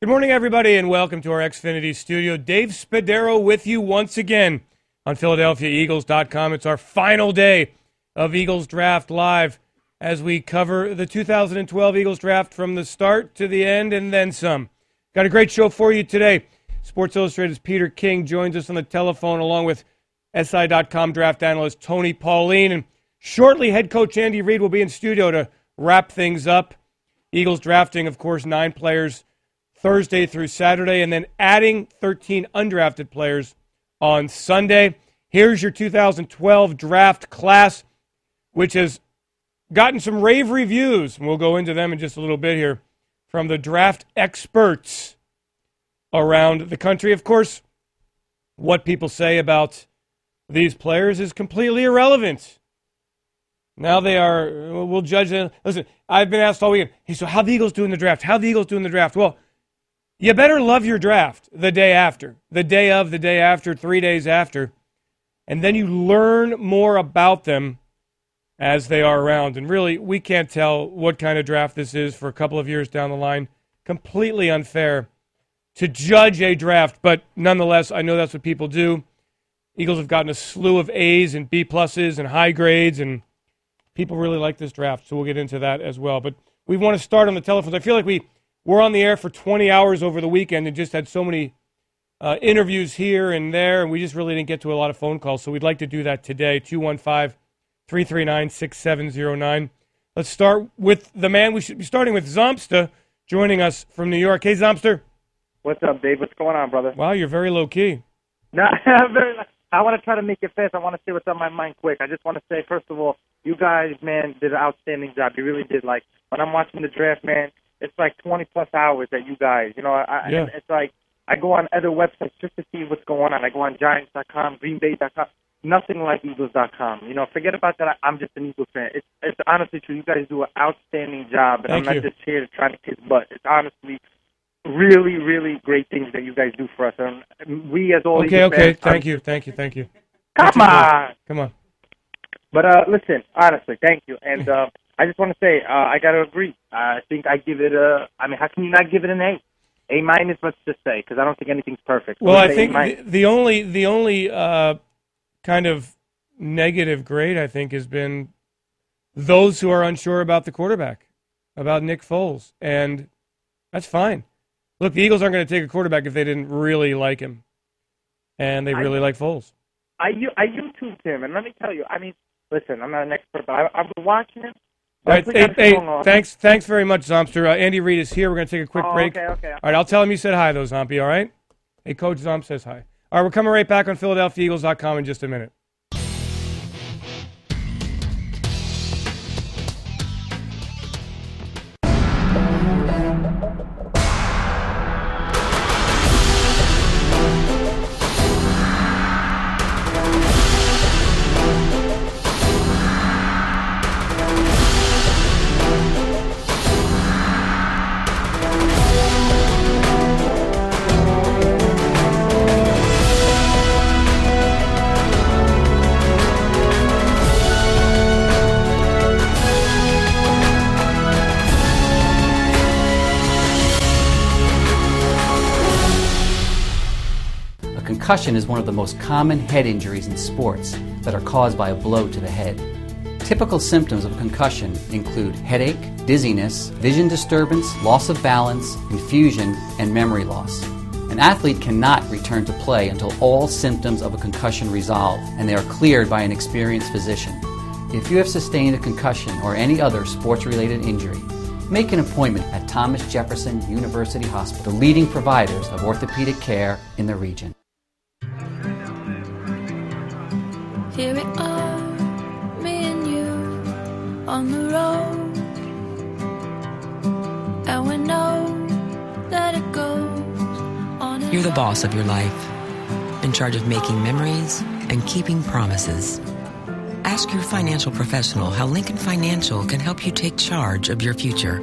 Good morning, everybody, and welcome to our Xfinity studio. Dave Spadaro with you once again on PhiladelphiaEagles.com. It's our final day of Eagles Draft Live as we cover the 2012 Eagles Draft from the start to the end and then some. Got a great show for you today. Sports Illustrated's Peter King joins us on the telephone along with SI.com draft analyst Tony Pauline. And shortly, head coach Andy Reid will be in studio to wrap things up. Eagles drafting, of course, 9 players Thursday through Saturday, and then adding 13 undrafted players on Sunday. Here's your 2012 draft class, which has gotten some rave reviews, and we'll go into them in just a little bit here, from the draft experts around the country. Of course, what people say about these players is completely irrelevant. Now they are, we'll judge them. Listen, I've been asked all weekend, hey, so how the Eagles doing the draft? How the Eagles doing the draft? Well, you better love your draft the day after, the day of, the day after, 3 days after, and then you learn more about them as they are around. And really, we can't tell what kind of draft this is for a couple of years down the line. Completely unfair to judge a draft, but nonetheless, I know that's what people do. Eagles have gotten a slew of A's and B pluses and high grades, and people really like this draft, so we'll get into that as well. But we want to start on the telephones. I feel like we're on the air for 20 hours over the weekend and just had so many interviews here and there, and we just really didn't get to a lot of phone calls, so we'd like to do that today, 215-339-6709. Let's start with the man we should be starting with, Zomsta, joining us from New York. Hey, Zomster. What's up, Dave? What's going on, brother? Wow, you're very low-key. No, I want to try to make it fast. I want to say what's on my mind quick. I just want to say, first of all, you guys, man, did an outstanding job. You really did. Like, when I'm watching the draft, man, it's like 20-plus hours that you guys, you know, and it's like I go on other websites just to see what's going on. I go on Giants.com, GreenBay.com, nothing like Eagles.com. You know, forget about that. I'm just an Eagles fan. It's honestly true. You guys do an outstanding job, and I'm not just here to try to kiss butt. It's honestly really, really great things that you guys do for us. And we as all Eagles fans, Thank you. Come on. But listen, honestly, thank you. And I just want to say, I got to agree. I think I give it how can you not give it an A? A minus, let's just say, because I don't think anything's perfect. Well, I think the only kind of negative grade, I think, has been those who are unsure about the quarterback, about Nick Foles. And that's fine. Look, the Eagles aren't going to take a quarterback if they didn't really like him. And they really like Foles. I YouTubed him, and let me tell you, I mean, listen, I'm not an expert, but I've been watching him. All right, thanks very much, Zomster. Andy Reid is here. We're going to take a quick break. Okay. All right, I'll tell him you said hi, though, Zombie, all right? Hey, Coach Zomp says hi. All right, we're coming right back on PhiladelphiaEagles.com in just a minute. Concussion is one of the most common head injuries in sports that are caused by a blow to the head. Typical symptoms of concussion include headache, dizziness, vision disturbance, loss of balance, confusion, and memory loss. An athlete cannot return to play until all symptoms of a concussion resolve and they are cleared by an experienced physician. If you have sustained a concussion or any other sports-related injury, make an appointment at Thomas Jefferson University Hospital, the leading providers of orthopedic care in the region. Here we are, me and you, on the road, and we know that it goes on. You're the boss of your life, in charge of making memories and keeping promises. Ask your financial professional how Lincoln Financial can help you take charge of your future.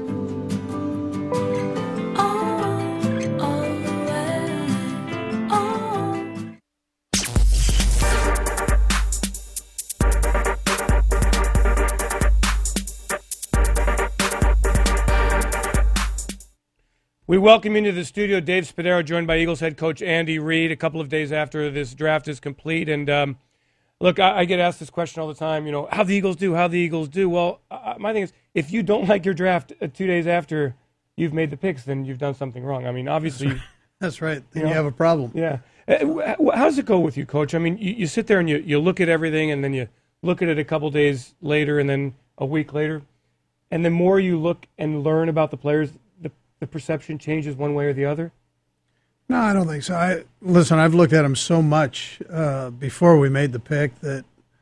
We welcome into the studio Dave Spadaro, joined by Eagles head coach Andy Reid, a couple of days after this draft is complete. And look, I get asked this question all the time, how the Eagles do. Well, my thing is, if you don't like your draft 2 days after you've made the picks, then you've done something wrong. I mean, obviously. That's right. Then you have a problem. Yeah. How does it go with you, Coach? I mean, you sit there and you look at everything, and then you look at it a couple days later and then a week later. And the more you look and learn about the players, the perception changes one way or the other? No, I don't think so. Listen, I've looked at them so much before we made the pick that,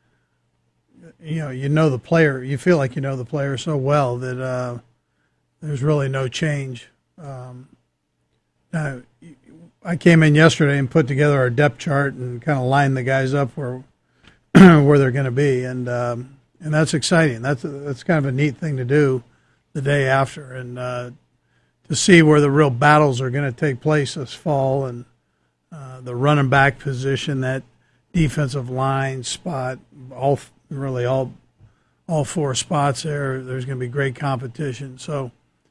you know the player. You feel like you know the player so well that there's really no change. Now, I came in yesterday and put together our depth chart and kind of lined the guys up where they're going to be, and that's exciting. That's kind of a neat thing to do the day after, and to see where the real battles are going to take place this fall, and the running back position, that defensive line spot, all four spots there. There's going to be great competition. So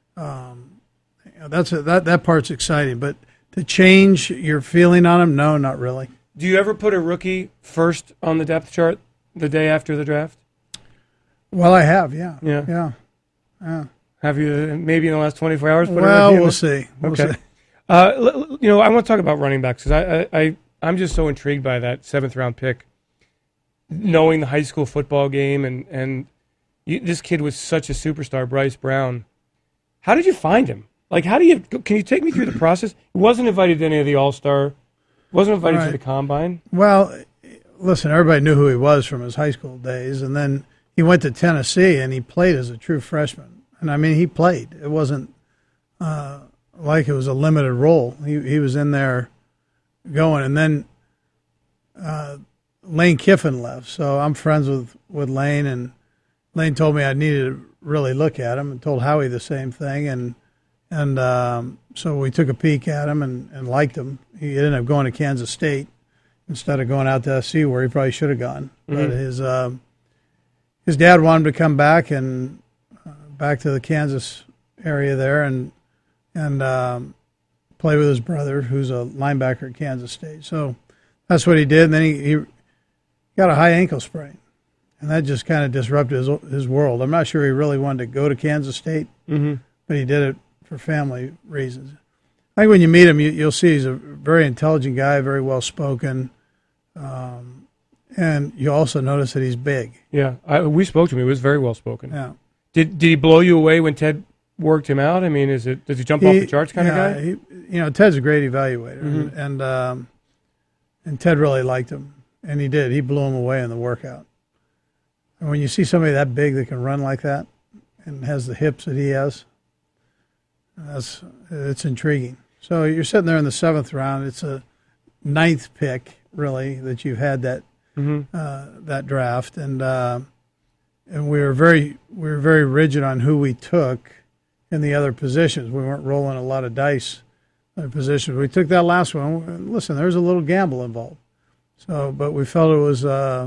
that part's exciting. But to change your feeling on them, no, not really. Do you ever put a rookie first on the depth chart the day after the draft? Well, I have, yeah. Have you maybe in the last 24 hours? Well, we'll see. Okay. I want to talk about running backs because I'm just so intrigued by that 7th-round pick, knowing the high school football game, and this kid was such a superstar, Bryce Brown. How did you find him? Like, can you take me through the process? He wasn't invited to any of the All-Star, wasn't invited to the Combine. Well, listen, everybody knew who he was from his high school days, and then he went to Tennessee, and he played as a true freshman. And, I mean, he played. It wasn't like it was a limited role. He was in there going. And then Lane Kiffin left. So I'm friends with Lane, and Lane told me I needed to really look at him, and told Howie the same thing. And so we took a peek at him and liked him. He ended up going to Kansas State instead of going out to SC, where he probably should have gone. Mm-hmm. But his dad wanted him to come back and back to the Kansas area there and play with his brother, who's a linebacker at Kansas State. So that's what he did. And then he got a high ankle sprain, and that just kind of disrupted his world. I'm not sure he really wanted to go to Kansas State, but he did it for family reasons. I think when you meet him, you'll see he's a very intelligent guy, very well-spoken, and you also notice that he's big. Yeah, we spoke to him. He was very well-spoken. Yeah. Did he blow you away when Ted worked him out? I mean, does he jump off the charts kind of guy? Ted's a great evaluator, and Ted really liked him, and he did. He blew him away in the workout. And when you see somebody that big that can run like that and has the hips that he has, it's intriguing. So you're sitting there in the 7th round. It's a 9th pick, really, that you've had that that draft, and we were very rigid on who we took in the other positions. We weren't rolling a lot of dice in positions. We took that last one. And listen, there's a little gamble involved. So, but we felt it was a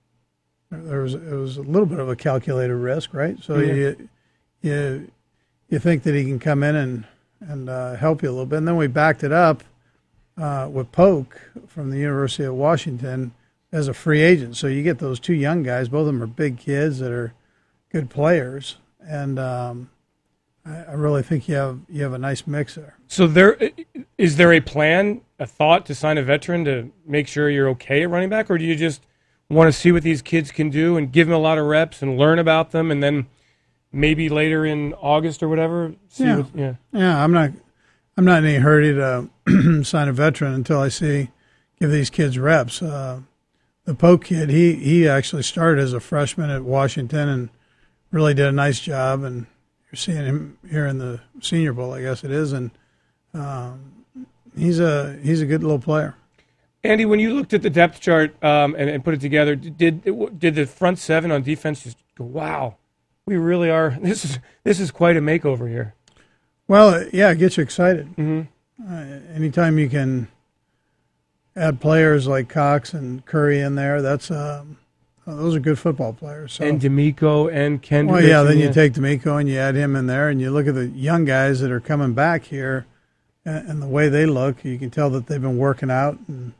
little bit of a calculated risk, right? So you think that he can come in and help you a little bit, and then we backed it up with Polk from the University of Washington as a free agent. So you get those two young guys. Both of them are big kids that are good players, and I really think you have a nice mix there. So is there a plan, a thought to sign a veteran to make sure you're okay at running back, or do you just want to see what these kids can do and give them a lot of reps and learn about them, and then maybe later in August or whatever? Yeah, I'm not in any hurry to sign a veteran until I give these kids reps. The Polk kid, he actually started as a freshman at Washington and really did a nice job, and you're seeing him here in the Senior Bowl, I guess it is, and he's a good little player. Andy, when you looked at the depth chart and put it together, did the front 7 on defense just go, wow, we really are, this is quite a makeover here? Well, yeah, it gets you excited. Mm-hmm. Anytime you can add players like Cox and Curry in there, that's a So those are good football players. So. And D'Amico and Kendrick. Well, yeah, then you take D'Amico and you add him in there, and you look at the young guys that are coming back here and the way they look, you can tell that they've been working out. And,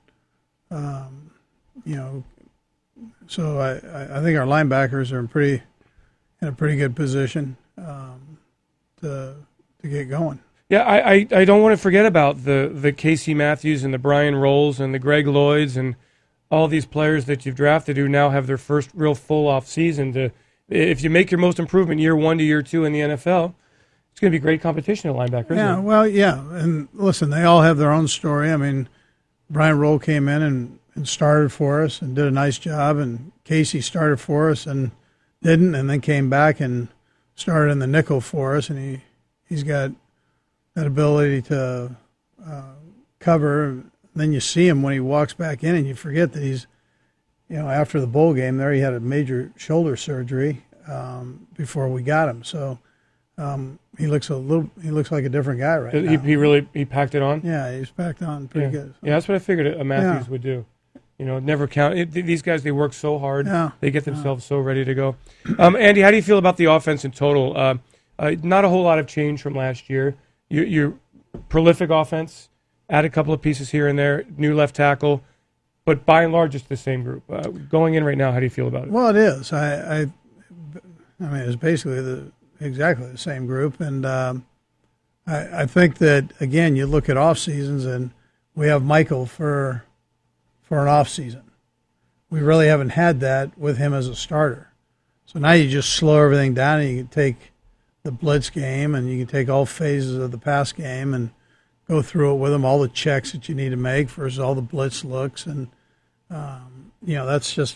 so I think our linebackers are in a pretty good position to get going. Yeah, I don't want to forget about the Casey Matthews and the Brian Rolls and the Greg Lloyds and all these players that you've drafted who now have their first real full off season. If you make your most improvement year 1 to year 2 in the NFL, it's going to be great competition at linebacker. Yeah, isn't it? well, yeah, and listen, they all have their own story. I mean, Brian Roll came in and started for us and did a nice job, and Casey started for us and didn't, and then came back and started in the nickel for us, and he's got that ability to cover. Then you see him when he walks back in, and you forget that he's, after the bowl game there, he had a major shoulder surgery before we got him. So he looks like a different guy right now. He packed it on. Yeah, he's packed on pretty good. So. Yeah, that's what I figured a Matthews would do. Never count. These guys, they work so hard. Yeah. They get themselves so ready to go. Andy, how do you feel about the offense in total? Not a whole lot of change from last year. Your prolific offense, add a couple of pieces here and there, new left tackle, but by and large, it's the same group. Going in right now, how do you feel about it? Well, it is. I mean, it's basically exactly the same group, and I think that again, you look at off seasons, and we have Michael for an off season. We really haven't had that with him as a starter. So now you just slow everything down, and you can take the blitz game, and you can take all phases of the pass game and go through it with him, all the checks that you need to make versus all the blitz looks, and that's just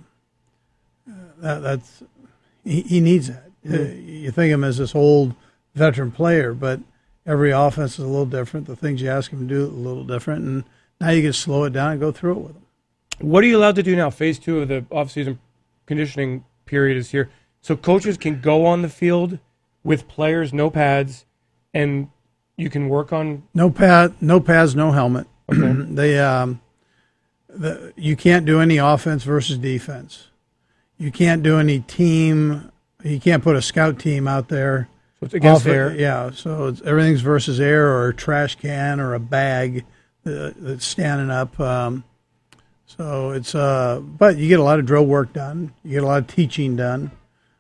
that's he needs that. You think of him as this old veteran player, but every offense is a little different. The things you ask him to do are a little different, and now you can slow it down and go through it with him. What are you allowed to do now? Phase 2 of the offseason conditioning period is here, so coaches can go on the field with players, no pads, and you can work on no pads, no helmet. Okay. You can't do any offense versus defense. You can't do any team. You can't put a scout team out there. So it's against air. Yeah, so everything's versus air or a trash can or a bag that's standing up. So it's but you get a lot of drill work done. You get a lot of teaching done.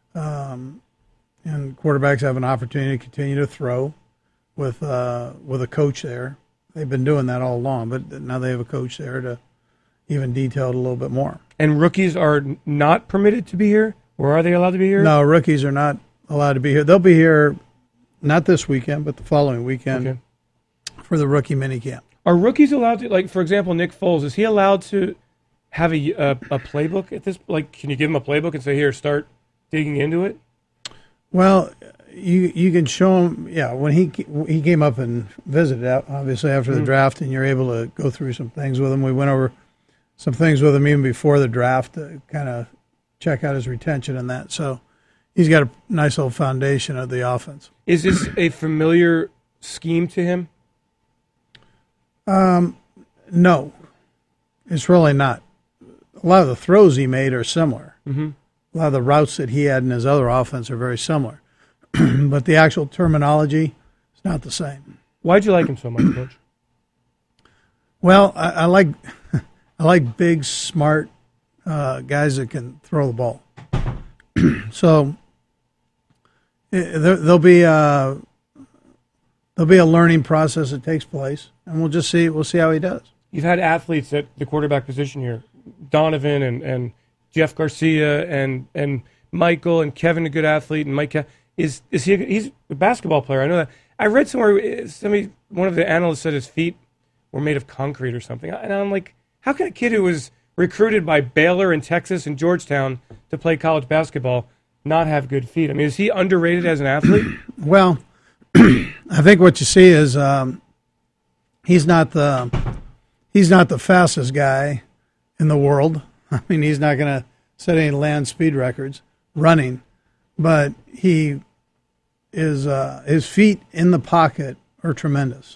And quarterbacks have an opportunity to continue to throw with a coach there. They've been doing that all along, but now they have a coach there to even detail it a little bit more. And rookies are not permitted to be here, or are they allowed to be here? No, rookies are not allowed to be here. They'll be here not this weekend, but the following weekend for the rookie minicamp. Are rookies allowed to, like, for example, Nick Foles, is he allowed to have a playbook at this? Like, can you give him a playbook and say, here, start digging into it? Well, you can show him, when he came up and visited, obviously, after the draft, and you're able to go through some things with him. We went over some things with him even before the draft to kind of check out his retention and that. So he's got a nice little foundation of the offense. Is this a familiar scheme to him? No, it's really not. A lot of the throws he made are similar. Mm-hmm. A lot of the routes that he had in his other offense are very similar. But the actual terminology is not the same. Why'd you like him so much, Coach? Well, I like big, smart guys that can throw the ball. So there'll be a learning process that takes place, and we'll see how he does. You've had athletes at the quarterback position here, Donovan and Jeff Garcia and Michael and Kevin, a good athlete, and Mike. He's a basketball player. I know that. I read somewhere one of the analysts said his feet were made of concrete or something, and I'm like, how can a kid who was recruited by Baylor and Texas and Georgetown to play college basketball not have good feet? I mean, is he underrated as an athlete? Well, I think what you see is he's not the fastest guy in the world. I mean, he's not going to set any land speed records running, but he is his feet in the pocket are tremendous,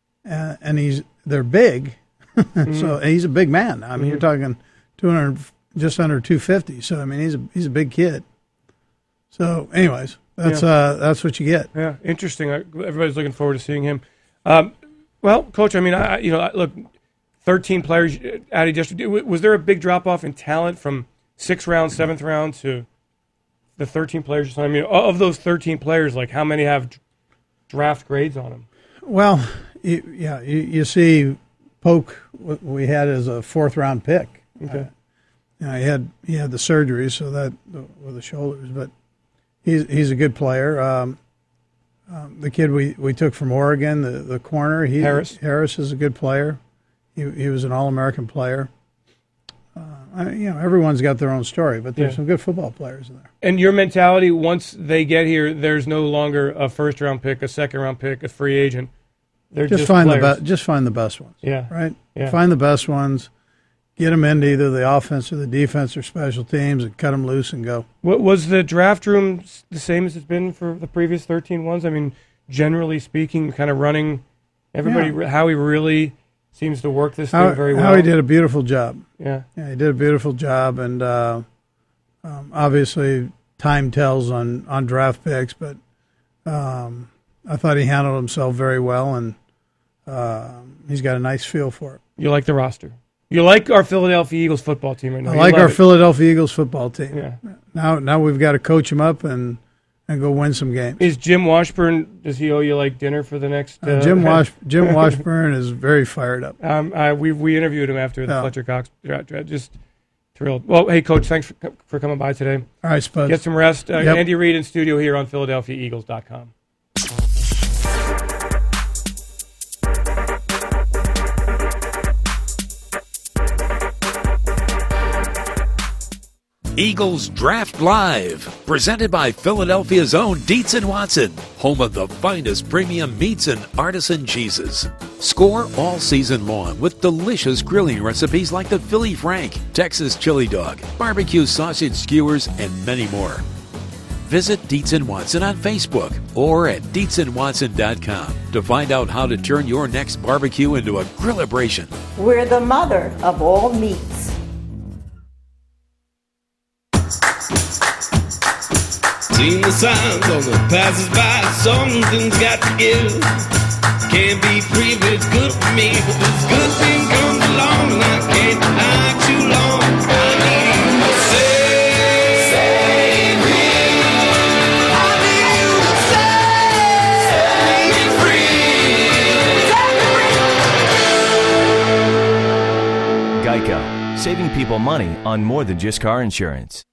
and they're big. So he's a big man. I mean, you're talking just under 250. So I mean, he's a big kid. So, anyways, that's what you get. Yeah, interesting. Everybody's looking forward to seeing him. Well, Coach, I mean, look, 13 players out of district. Was there a big drop off in talent from 6th round, 7th round to the 13 players? I mean, of those 13 players, like how many have draft grades on them? Well, you see, Polk we had as a 4th round pick. Okay. He had the surgery, so that with the shoulders, but he's a good player. The kid we took from Oregon, the corner, Harris is a good player. He was an All-American player. Everyone's got their own story, but there's some good football players in there. And your mentality, once they get here, there's no longer a 1st round pick, a 2nd round pick, a free agent. They're just find players. just find the best ones. Yeah. Right. Yeah. Find the best ones. Get them into either the offense or the defense or special teams, and cut them loose and go. What was the draft room the same as it's been for the previous 13 ones? I mean, generally speaking, kind of running everybody. Howie really seems to work this thing very well. Howie did a beautiful job. Yeah, he did a beautiful job, and obviously time tells on draft picks, but I thought he handled himself very well, and he's got a nice feel for it. You like the roster. You like our Philadelphia Eagles football team right now. I like our Philadelphia Eagles football team. Yeah. Now we've got to coach them up and go win some games. Is Jim Washburn, does he owe you like dinner for the next? Jim Washburn is very fired up. We interviewed him after the Fletcher Cox draft. Just thrilled. Well, hey, Coach, thanks for coming by today. All right, Spud. Get some rest. Andy Reid in studio here on PhiladelphiaEagles.com. Eagles Draft Live, presented by Philadelphia's own Dietz & Watson, home of the finest premium meats and artisan cheeses. Score all season long with delicious grilling recipes like the Philly Frank, Texas Chili Dog, barbecue sausage skewers, and many more. Visit Dietz & Watson on Facebook or at DietzandWatson.com to find out how to turn your next barbecue into a grillabration. We're the mother of all meats. Seen the signs on the passers-by, something's got to give. Can't be free, but it's good for me. But this good thing comes along, and I can't deny too long. I need you to save me. I need you to set me free. Geico, saving people money on more than just car insurance.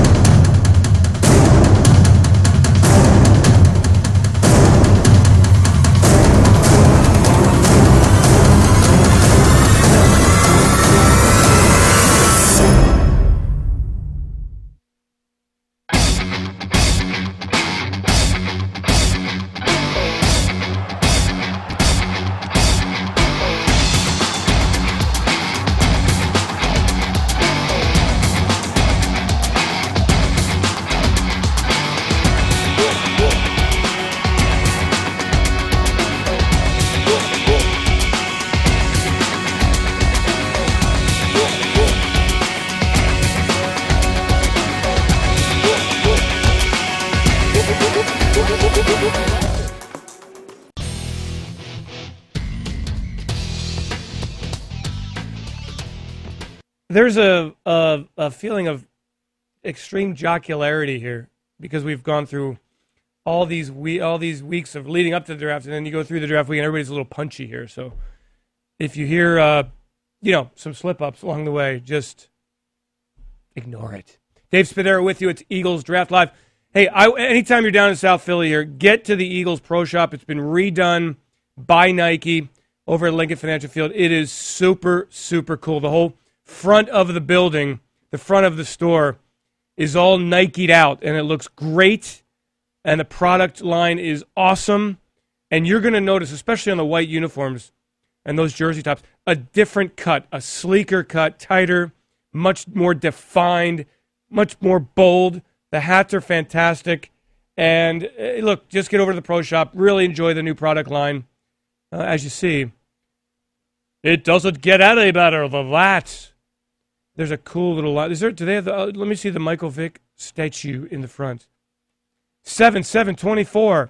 There's a feeling of extreme jocularity here because we've gone through all these weeks of leading up to the draft, and then you go through the draft week, and everybody's a little punchy here. So if you hear some slip-ups along the way, just ignore it. Dave Spadaro with you. It's Eagles Draft Live. Hey, anytime you're down in South Philly here, get to the Eagles Pro Shop. It's been redone by Nike over at Lincoln Financial Field. It is super, super cool. The whole front of the building, the front of the store, is all Nike'd out, and it looks great, and the product line is awesome. And you're going to notice, especially on the white uniforms and those jersey tops, a different cut, a sleeker cut, tighter, much more defined, much more bold. The hats are fantastic. And look, just get over to the Pro Shop. Really enjoy the new product line. As you see, it doesn't get any better than that. There's a cool little line. Do they have the? Let me see the Michael Vick statue in the front. 7-7-24.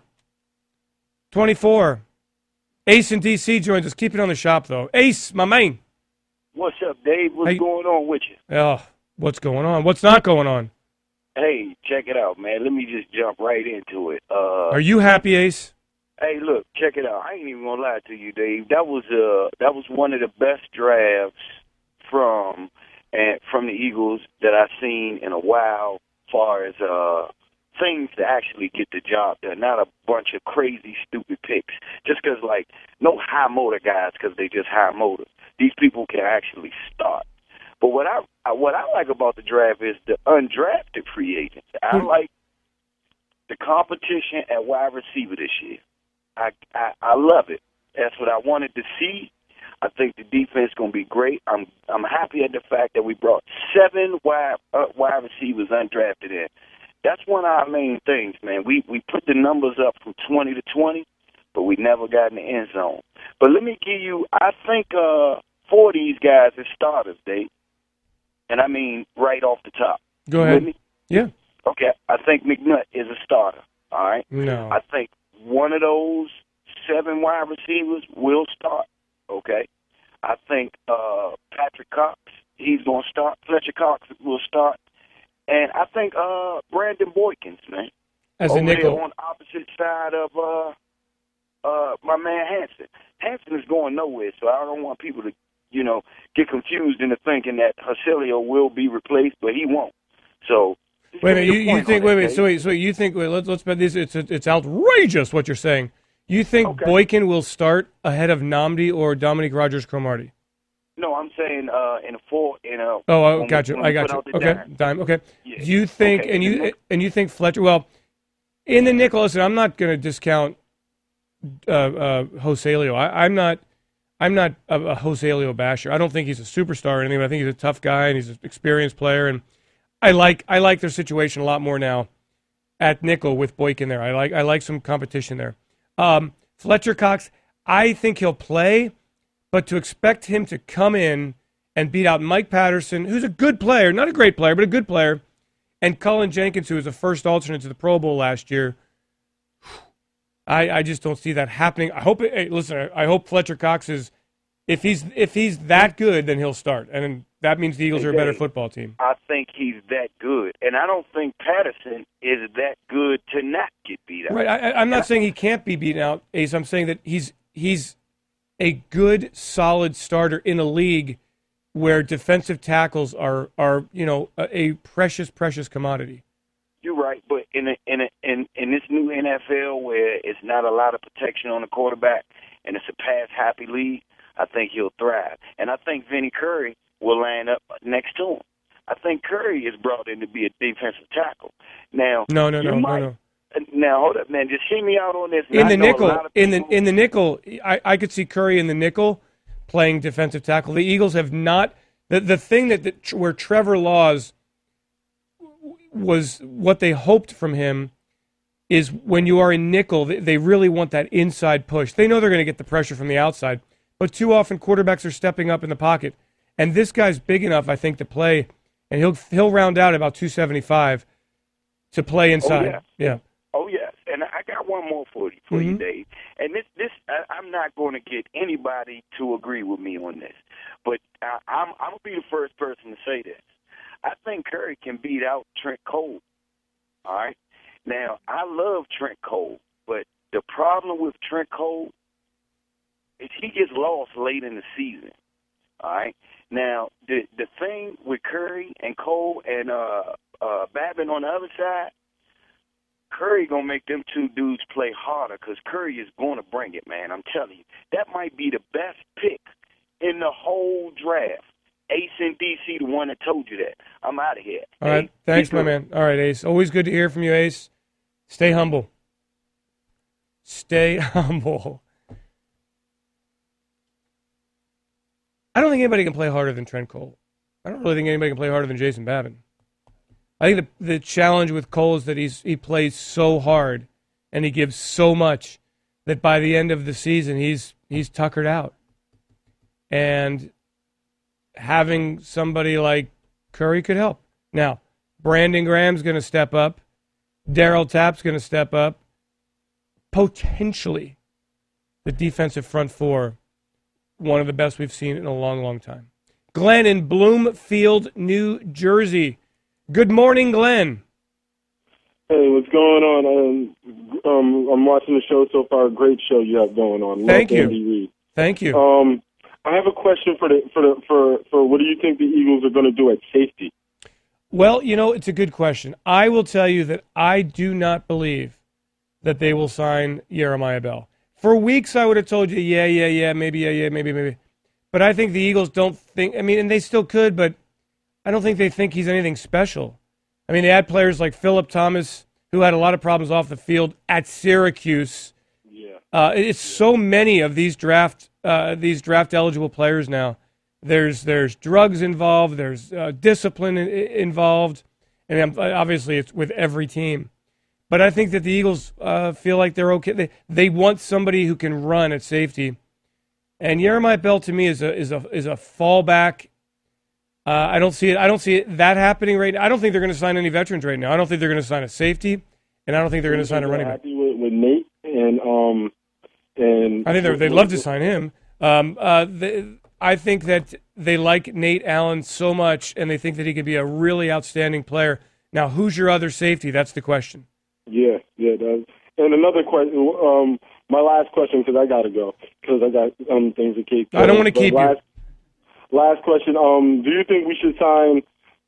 24. Ace in DC joins us. Keep it on the shop though. Ace, my man. What's up, Dave? What's going on with you? Oh, what's going on? What's not going on? Hey, check it out, man. Let me just jump right into it. Are you happy, Ace? Hey, look, check it out. I ain't even gonna lie to you, Dave. That was one of the best drafts from the Eagles that I've seen in a while, as far as things to actually get the job done. Not a bunch of crazy, stupid picks. Just because, like, no high motor guys because they just high motor. These people can actually start. But what I like about the draft is the undrafted free agents. I like the competition at wide receiver this year. I love it. That's what I wanted to see. I think the defense is going to be great. I'm happy at the fact that we brought 7 wide receivers undrafted in. That's one of our main things, man. We put the numbers up from 20 to 20, but we never got in the end zone. But let me give you, I think 4 of these guys are starters, Dave. And I mean right off the top. Go ahead. Yeah. Okay. I think McNutt is a starter. All right. No. I think one of those 7 wide receivers will start. Okay. I think Patrick Cox, he's going to start. Fletcher Cox will start. And I think Brandon Boykins, man. As a nickel. On the opposite side of my man Hanson. Hanson is going nowhere, so I don't want people to, get confused into thinking that Hasilio will be replaced, but he won't. So wait a minute, you think? So you think? Let's bet this. It's outrageous what you're saying. You think Boykin will start ahead of Nnamdi or Dominique Rodgers-Cromartie? No, I'm saying in a four. Oh, I got you. Okay, dime. Okay. Yeah. You think you think Fletcher? Well, in the nickel. Listen, I'm not going to discount Joselio. I'm not a Joselio basher. I don't think he's a superstar or anything, but I think he's a tough guy and he's an experienced player. And I like their situation a lot more now at nickel with Boykin there. I like some competition there. Fletcher Cox, I think he'll play, but to expect him to come in and beat out Mike Patterson, who's a good player, not a great player, but a good player, and Cullen Jenkins, who was a first alternate to the Pro Bowl last year, I just don't see that happening. I hope. I hope Fletcher Cox is, if he's that good, then he'll start, and that means the Eagles are a better football team. I think he's that good, and I don't think Patterson is that good to not get beat out. Right. I'm not saying he can't be beaten out, Ace. I'm saying that he's a good, solid starter in a league where defensive tackles are a precious commodity. You're right, but in this new NFL where it's not a lot of protection on the quarterback and it's a pass-happy league, I think he'll thrive. And I think Vinny Curry will line up next to him. I think Curry is brought in to be a defensive tackle. Now, no. Now, hold up, man. Just hear me out on this. In the nickel, I could see Curry in the nickel playing defensive tackle. The Eagles have not the thing that where Trevor Laws was what they hoped from him is when you are in nickel, they really want that inside push. They know they're going to get the pressure from the outside, but too often quarterbacks are stepping up in the pocket. And this guy's big enough, I think, to play, and he'll round out about 275 to play inside. Oh, yeah. Oh, yes. And I got one more for you, Dave. And this I'm not going to get anybody to agree with me on this, but I'm going to be the first person to say this. I think Curry can beat out Trent Cole. All right? Now, I love Trent Cole, but the problem with Trent Cole is he gets lost late in the season. All right? Now, the thing with Curry and Cole and Babin on the other side, Curry going to make them two dudes play harder because Curry is going to bring it, man. I'm telling you. That might be the best pick in the whole draft. Ace in D.C., the one that told you that. I'm out of here. All right. Thanks, my man. All right, Ace. Always good to hear from you, Ace. Stay humble. Stay humble. I don't think anybody can play harder than Trent Cole. I don't really think anybody can play harder than Jason Babin. I think the challenge with Cole is that he plays so hard and he gives so much that by the end of the season he's tuckered out. And having somebody like Curry could help. Now, Brandon Graham's going to step up. Darryl Tapp's going to step up. Potentially, the defensive front four, one of the best we've seen in a long, long time. Glenn in Bloomfield, New Jersey. Good morning, Glenn. Hey, what's going on? I'm watching the show so far. Great show you have going on. Thank Love you. Andy Reid. Thank you. I have a question for what do you think the Eagles are going to do at safety? Well, it's a good question. I will tell you that I do not believe that they will sign Jeremiah Bell. For weeks, I would have told you, maybe. But I think the Eagles don't think, and they still could, but I don't think they think he's anything special. They had players like Phillip Thomas, who had a lot of problems off the field at Syracuse. Yeah. It's so many of these draft eligible players now. There's drugs involved. There's discipline involved. Obviously, it's with every team. But I think that the Eagles feel like they're okay. They want somebody who can run at safety. And Jeremiah Bell to me is a fallback. I don't see it that happening right now. I don't think they're going to sign any veterans right now. I don't think they're going to sign a safety, and I don't think they're going to sign a running back. Happy with Nate and I think they'd love to sign him. I think that they like Nate Allen so much, and they think that he could be a really outstanding player. Now, who's your other safety? That's the question. Yeah. And another question. My last question, because I got to go, because I got things to keep. I don't want to keep you. Last question. Do you think we should sign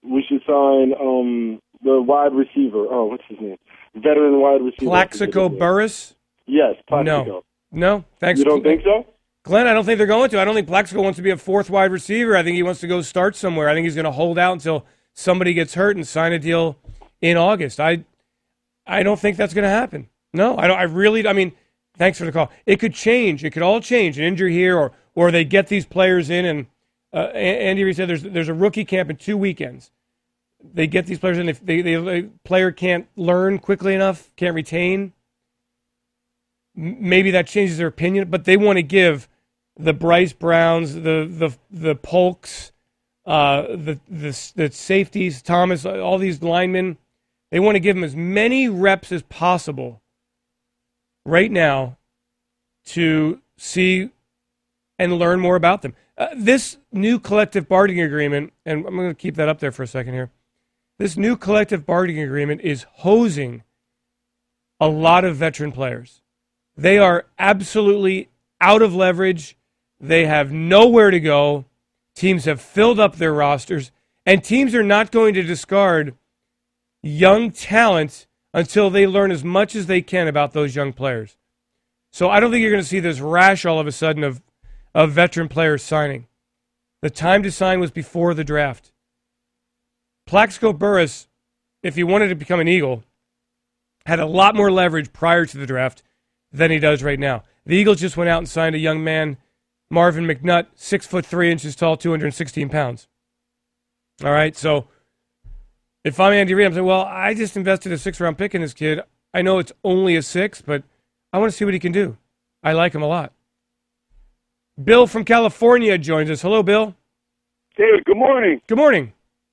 the wide receiver? Oh, what's his name? Veteran wide receiver. Plaxico Burress? Yes, Plaxico. No. Thanks. You don't think so? Glenn, I don't think they're going to. I don't think Plaxico wants to be a fourth wide receiver. I think he wants to go start somewhere. I think he's going to hold out until somebody gets hurt and sign a deal in August. I don't think that's going to happen. No, I really. Thanks for the call. It could change. It could all change. An injury here, or they get these players in, and Andy Reid said there's a rookie camp in 2 weekends. They get these players in. If the player can't learn quickly enough, can't retain, maybe that changes their opinion. But they want to give the Bryce Browns, the Polks, the safeties, Thomas, all these linemen. They want to give them as many reps as possible right now to see and learn more about them. This new collective bargaining agreement, and I'm going to keep that up there for a second here. This new collective bargaining agreement is hosing a lot of veteran players. They are absolutely out of leverage. They have nowhere to go. Teams have filled up their rosters, and teams are not going to discard young talent until they learn as much as they can about those young players. So I don't think you're going to see this rash all of a sudden of veteran players signing. The time to sign was before the draft. Plaxico Burress, if he wanted to become an Eagle, had a lot more leverage prior to the draft than he does right now. The Eagles just went out and signed a young man, Marvin McNutt, 6'3" tall, 216 pounds. All right, so if I'm Andy Reid, I'm saying, well, I just invested a 6th-round pick in this kid. I know it's only a 6, but I want to see what he can do. I like him a lot. Bill from California joins us. Hello, Bill. David, good morning. Good morning.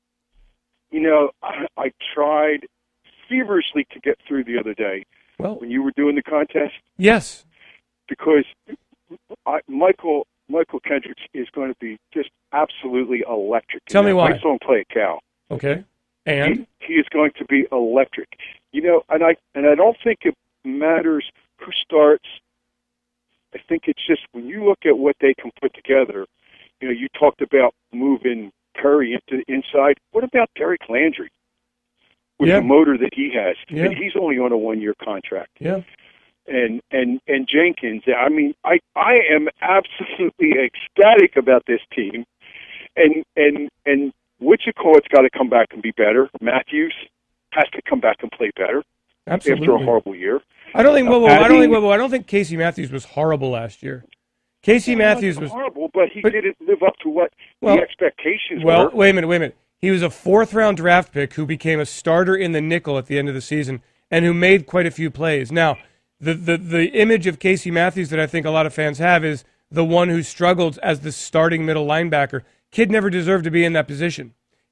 I tried feverishly to get through the other day when you were doing the contest. Yes. Because Michael Kendricks is going to be just absolutely electric. Tell me why. I saw him play at Cal. Okay. And? He is going to be electric. And I don't think it matters who starts. I think it's just when you look at what they can put together, you talked about moving Curry into the inside. What about Derek Landry with the motor that he has? Yeah. And he's only on a 1-year contract. Yeah. And Jenkins. I am absolutely ecstatic about this team. And Wichita's got to come back and be better. Matthews has to come back and play better. Absolutely. After a horrible year. I don't think Casey Matthews was horrible last year. Casey Matthews was horrible, but he didn't live up to what the expectations were. Well, wait a minute. He was a 4th-round draft pick who became a starter in the nickel at the end of the season and who made quite a few plays. Now, the image of Casey Matthews that I think a lot of fans have is the one who struggled as the starting middle linebacker. Kid never deserved to be in that position.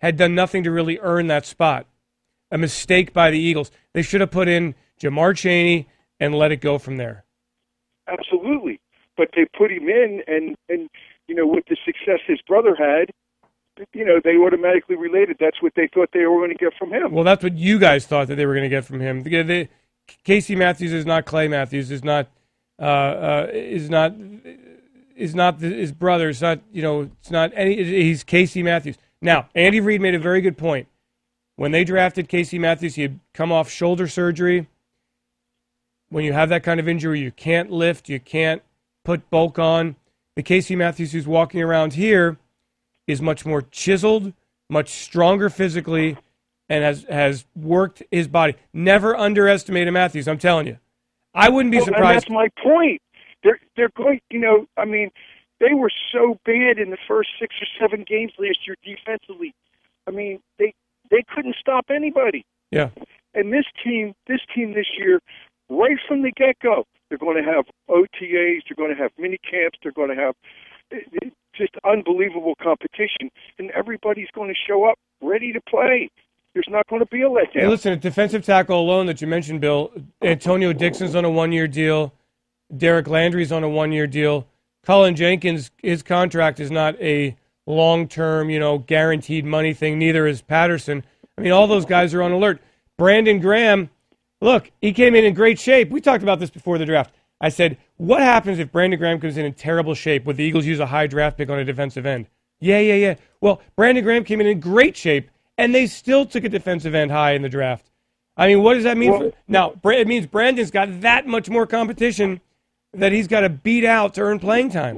had done nothing to really earn that spot. A mistake by the Eagles. They should have put in Jamar Chaney and let it go from there. Absolutely. But they put him in, and with the success his brother had, they automatically related that's what they thought they were going to get from him. Well, that's what you guys thought that they were going to get from him. Casey Matthews is not Clay Matthews. Is not his brother. It's not It's not any. He's Casey Matthews. Now, Andy Reid made a very good point. When they drafted Casey Matthews, he had come off shoulder surgery. When you have that kind of injury, you can't lift, you can't put bulk on. The Casey Matthews who's walking around here is much more chiseled, much stronger physically, and has worked his body. Never underestimate a Matthews, I'm telling you. I wouldn't be surprised. And that's my point. They're going, they were so bad in the first 6 or 7 games last year defensively. They couldn't stop anybody. Yeah. And this team this year, right from the get-go, they're going to have OTAs, they're going to have mini camps, they're going to have just unbelievable competition, and everybody's going to show up ready to play. There's not going to be a letdown. Hey, listen, at defensive tackle alone that you mentioned, Bill, Antonio Dixon's on a 1-year deal. Derek Landry's on a 1-year deal. Cullen Jenkins, his contract is not a long-term, guaranteed money thing. Neither is Patterson. All those guys are on alert. Brandon Graham, look, he came in great shape. We talked about this before the draft. I said, what happens if Brandon Graham comes in terrible shape? Would the Eagles use a high draft pick on a defensive end? Yeah. Well, Brandon Graham came in great shape, and they still took a defensive end high in the draft. What does that mean? Now, it means Brandon's got that much more competition that he's got to beat out to earn playing time.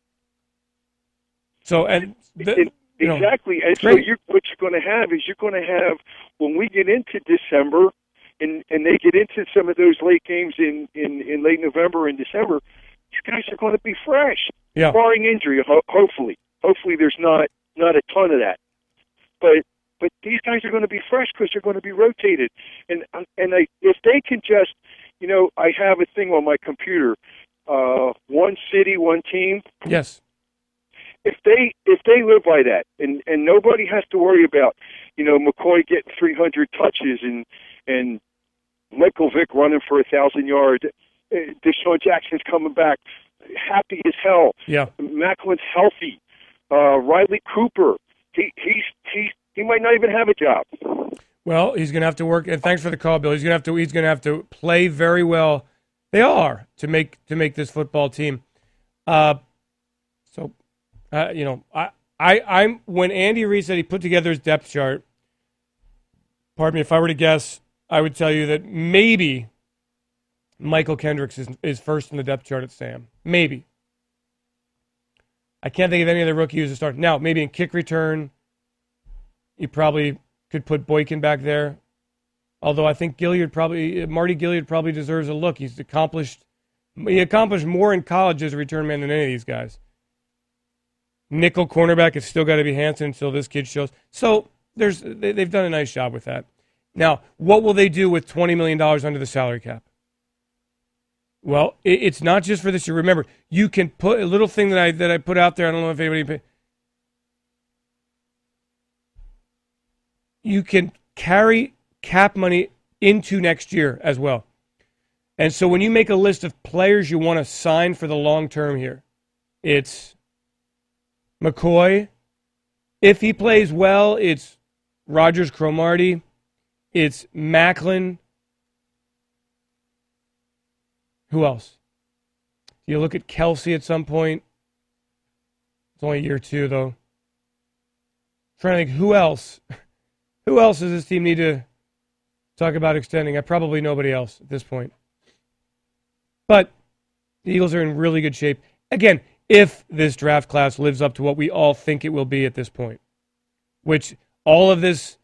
So, exactly. And so what you're going to have is when we get into December and they get into some of those late games in late November and December, these guys are going to be fresh, barring injury. Hopefully there's not a ton of that, but these guys are going to be fresh because they're going to be rotated. And if they can just, I have a thing on my computer, one city, one team. Yes. If they live by that, and nobody has to worry about, McCoy getting 300 touches and Michael Vick running for 1,000 yards, Deshaun Jackson's coming back, happy as hell. Yeah. Macklin's healthy. Riley Cooper, he might not even have a job. Well, he's going to have to work. And thanks for the call, Bill. He's going to have to play very well. They are to make this football team. I'm when Andy Reid said he put together his depth chart. Pardon me, if I were to guess, I would tell you that maybe Michael Kendricks is first in the depth chart at Sam. Maybe. I can't think of any other rookie who's a starter. Now, maybe in kick return, you probably could put Boykin back there. Although I think Marty Gilliard probably deserves a look. He accomplished more in college as a return man than any of these guys. Nickel cornerback has still got to be Hanson until this kid shows. So they've done a nice job with that. Now, what will they do with $20 million under the salary cap? Well, it's not just for this year. Remember, you can put a little thing that I put out there. I don't know if anybody. You can carry cap money into next year as well. And so when you make a list of players you want to sign for the long term here, it's McCoy. If he plays well, it's Rogers Cromartie. It's Macklin. Who else? You look at Kelsey at some point. It's only year 2, though. Trying to think, who else? Who else does this team need to talk about extending? Probably nobody else at this point. But the Eagles are in really good shape. Again, if this draft class lives up to what we all think it will be at this point, which all of these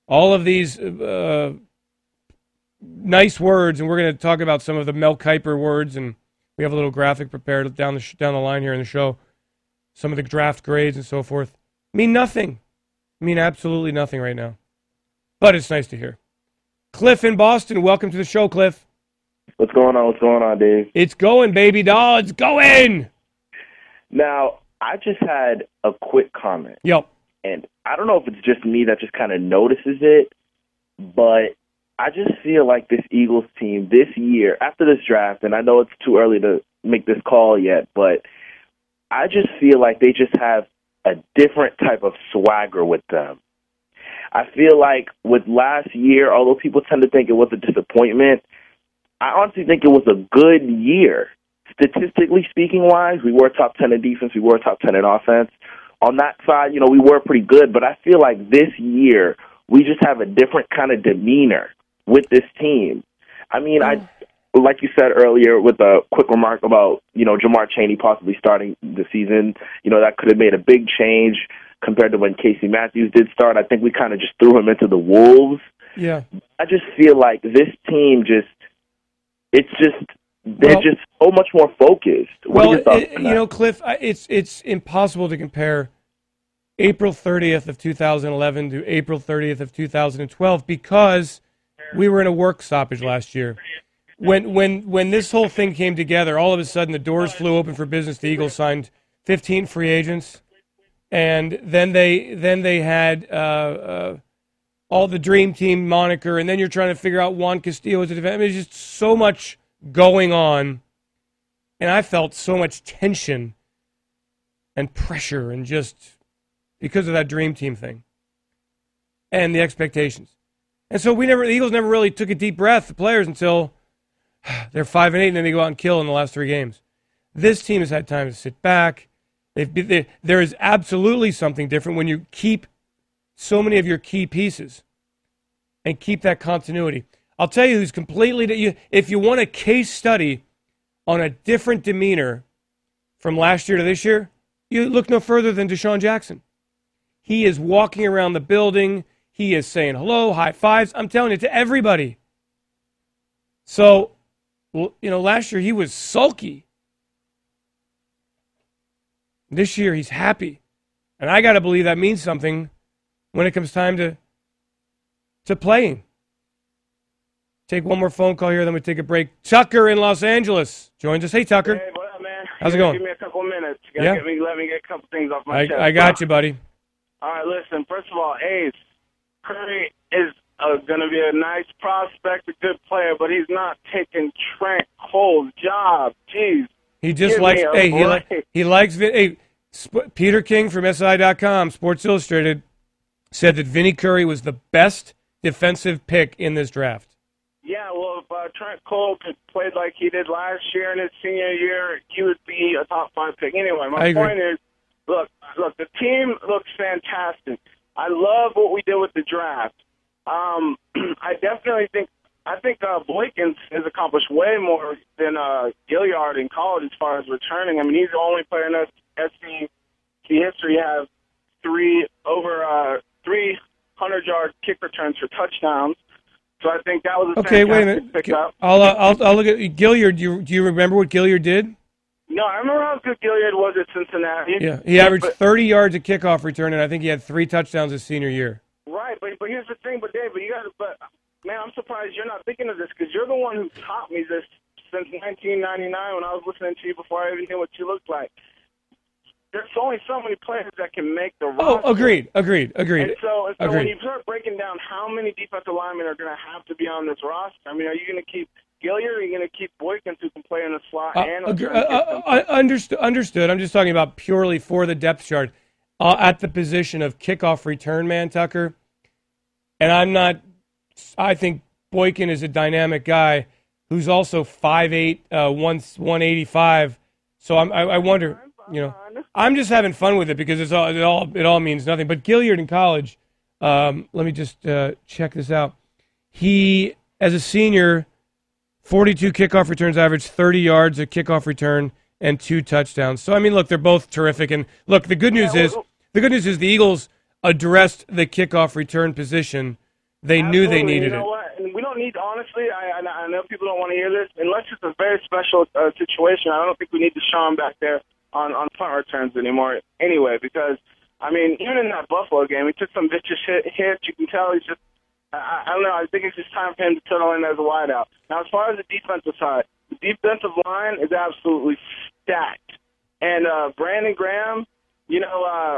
nice words, and we're going to talk about some of the Mel Kiper words, and we have a little graphic prepared down the line here in the show, some of the draft grades and so forth, mean nothing. Mean absolutely nothing right now. But it's nice to hear. Cliff in Boston, welcome to the show, Cliff. What's going on, Dave? It's going, baby doll. It's going! Now, I just had a quick comment. Yep. And I don't know if it's just me that just kind of notices it, but I just feel like this Eagles team this year, after this draft, and I know it's too early to make this call yet, but I just feel like they just have a different type of swagger with them. I feel like with last year, although people tend to think it was a disappointment, I honestly think it was a good year. Statistically speaking wise, we were top 10 in defense, we were top 10 in offense. On that side, we were pretty good, but I feel like this year we just have a different kind of demeanor with this team. I mean, like you said earlier with a quick remark about, Jamar Chaney possibly starting the season, that could have made a big change compared to when Casey Matthews did start. I think we kind of just threw him into the wolves. Yeah. I just feel like this team they're just so much more focused. Cliff, it's impossible to compare April 30th of 2011 to April 30th of 2012 because we were in a work stoppage last year. When this whole thing came together, all of a sudden the doors flew open for business. The Eagles signed 15 free agents, and then they had all the Dream Team moniker, and then you're trying to figure out Juan Castillo as a defense. I mean, it's just so much going on, and I felt so much tension and pressure, and just because of that Dream Team thing and the expectations. And so the Eagles never really took a deep breath, the players, until they're 5-8, and then they go out and kill in the last 3 games. This team has had time to sit back. There is absolutely something different when you keep so many of your key pieces and keep that continuity. I'll tell you who's completely... If you want a case study on a different demeanor from last year to this year, you look no further than Deshaun Jackson. He is walking around the building. He is saying hello, high fives. I'm telling you, to everybody. So, last year he was sulky. This year he's happy. And I got to believe that means something when it comes time to playing. Take one more phone call here, then we take a break. Tucker in Los Angeles joins us. Hey, Tucker. Hey, what up, man? How's it going? Give me a couple minutes. Yeah. Let me get a couple things off my chest. I got you, buddy. All right, listen. First of all, Ace, Curry is going to be a nice prospect, a good player, but he's not taking Trent Cole's job. Jeez. He just likes. He likes. Peter King from SI.com, Sports Illustrated, said that Vinny Curry was the best defensive pick in this draft. Yeah, well, if Trent Cole could play like he did last year in his senior year, he would be a top 5 pick. Anyway, my point is, look, the team looks fantastic. I love what we did with the draft. I definitely think Boykins has accomplished way more than Gilliard in college as far as returning. I mean, he's the only player in SEC history to have 300-yard kick returns for touchdowns. So I think that was a fantastic pickup. I'll look at Gilliard. Do you remember what Gilliard did? No, I remember how good Gilliard was at Cincinnati. Yeah, he averaged 30 yards a kickoff return, and I think he had 3 touchdowns his senior year. Right, but here's the thing, Dave, man, I'm surprised you're not thinking of this because you're the one who taught me this since 1999 when I was listening to you before I even knew what you looked like. There's only so many players that can make the roster. Oh, agreed. And so when you start breaking down how many defensive linemen are going to have to be on this roster, I mean, are you going to keep Gilliard, or are you going to keep Boykins who can play in the slot? Understood. I'm just talking about purely for the depth chart at the position of kickoff return man, Tucker. And I think Boykin is a dynamic guy who's also 5'8", 185. So I wonder, I'm just having fun with it because it all means nothing. But Gilliard in college, let me just check this out. He, as a senior, 42 kickoff returns, averaged 30 yards a kickoff return and 2 touchdowns. So I mean, look, they're both terrific. And look, the good news is the Eagles addressed the kickoff return position. They knew they needed it. What? And we don't need, honestly, I know people don't want to hear this, unless it's a very special situation. I don't think we need Deshaun back there on punt returns anymore anyway, because, I mean, even in that Buffalo game, he took some vicious hits. You can tell he's just, I don't know, I think it's just time for him to settle in as a wideout. Now, as far as the defensive side, the defensive line is absolutely stacked. And Brandon Graham,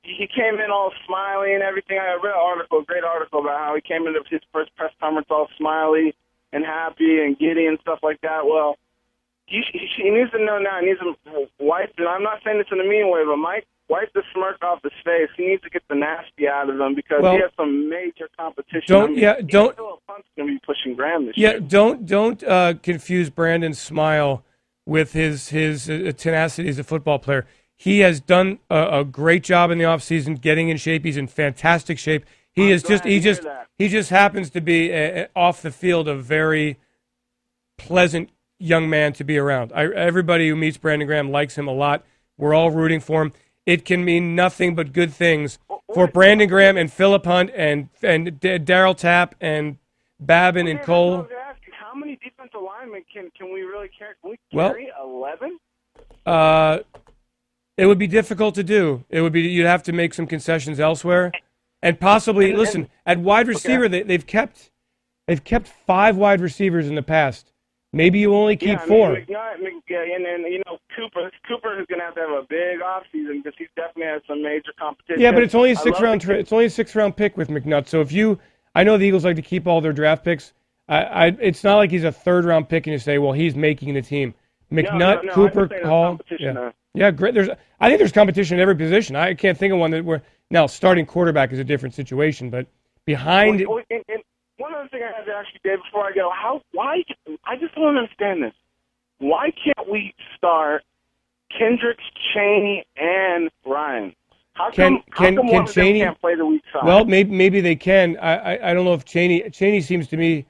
he came in all smiley and everything. I read a great article about how he came into his first press conference all smiley and happy and giddy and stuff like that. Well, he needs to know now. He needs to wipe, and I'm not saying this in a mean way, but Mike, wipe the smirk off his face. He needs to get the nasty out of him because he has some major competition. Don't going to be pushing Graham this year. Don't confuse Brandon's smile with his tenacity as a football player. He has done a great job in the offseason getting in shape. He's in fantastic shape. He just happens to be off the field a very pleasant young man to be around. Everybody who meets Brandon Graham likes him a lot. We're all rooting for him. It can mean nothing but good things for Brandon Graham and Philip Hunt and Daryl Tapp and Babin and Cole. I was ask you, how many defensive linemen can we really carry? Can we carry 11? It would be difficult to do. You'd have to make some concessions elsewhere, and possibly at wide receiver they've kept 5 wide receivers in the past. Maybe you only keep 4. And Cooper is going to have a big offseason because he definitely has some major competition. Yeah, but it's only a 6th-round pick with McNutt. So I know the Eagles like to keep all their draft picks. It's not like he's a 3rd-round pick and you say, well, he's making the team. McNutt, Cooper, Hall. Yeah, great. I think there's competition in every position. I can't think of one that now starting quarterback is a different situation, but behind. And one other thing I have to ask you, Dave, before I go, why? I just don't understand this. Why can't we start Kendricks, Chaney, and Ryan? How come one of them can't play the weak side? Well, maybe they can. I don't know if Chaney seems to me,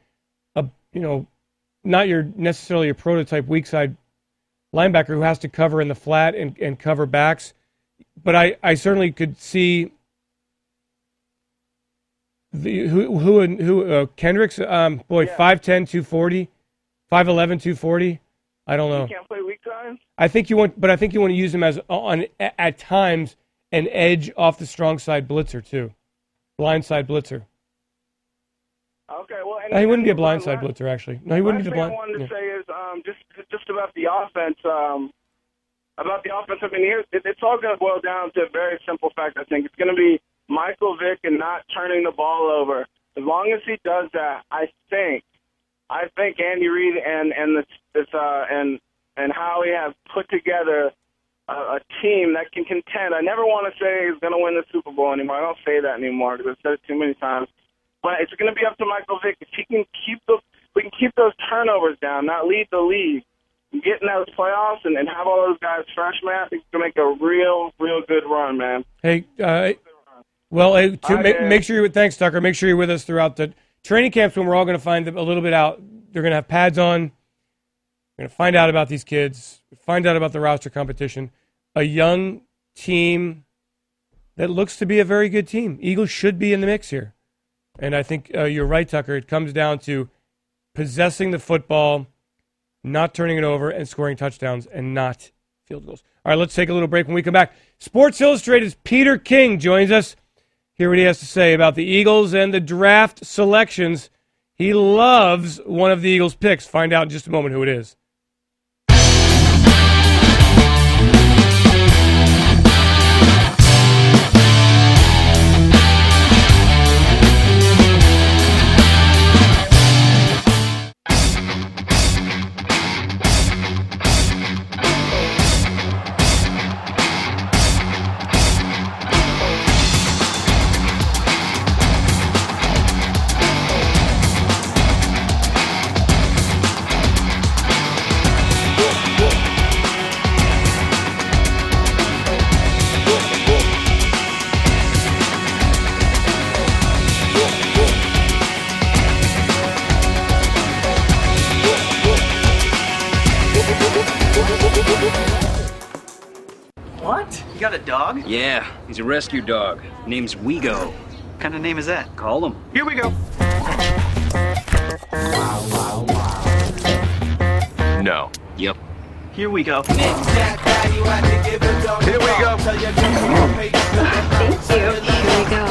not necessarily your prototype weak side linebacker who has to cover in the flat and cover backs. But I certainly could see Kendricks, 5'10", 240, 5'11", 240. I don't know. You can't play weak side? I think you want to use him as at times an edge off the strong side blitzer too, blind side blitzer. Okay, well, he wouldn't be a blind side blitzer actually. No, he wouldn't be the blind. What I wanted to say is just about the offense. I mean, it's all going to boil down to a very simple fact. I think it's going to be Michael Vick and not turning the ball over. As long as he does that, I think Andy Reid and Howie have put together a team that can contend. I never want to say he's going to win the Super Bowl anymore. I don't say that anymore because I've said it too many times. But it's going to be up to Michael Vick. If he can we can keep those turnovers down, not lead the league, get in those playoffs and have all those guys fresh, man, I think it's going to make a real, real good run, man. Hey, make sure thanks, Tucker. Make sure you're with us throughout the training camps when we're all going to find them a little bit out. They're going to have pads on. We're going to find out about these kids, find out about the roster competition. A young team that looks to be a very good team. Eagles should be in the mix here. And I think you're right, Tucker. It comes down to possessing the football, not turning it over, and scoring touchdowns and not field goals. All right, let's take a little break. When we come back, Sports Illustrated's Peter King joins us. Hear what he has to say about the Eagles and the draft selections. He loves one of the Eagles' picks. Find out in just a moment who it is. What? You got a dog? Yeah, he's a rescue dog. Name's Wego. What kind of name is that? Call him. Here we go. No. Yep. Here we go. Here we go. Thank you. Here we go.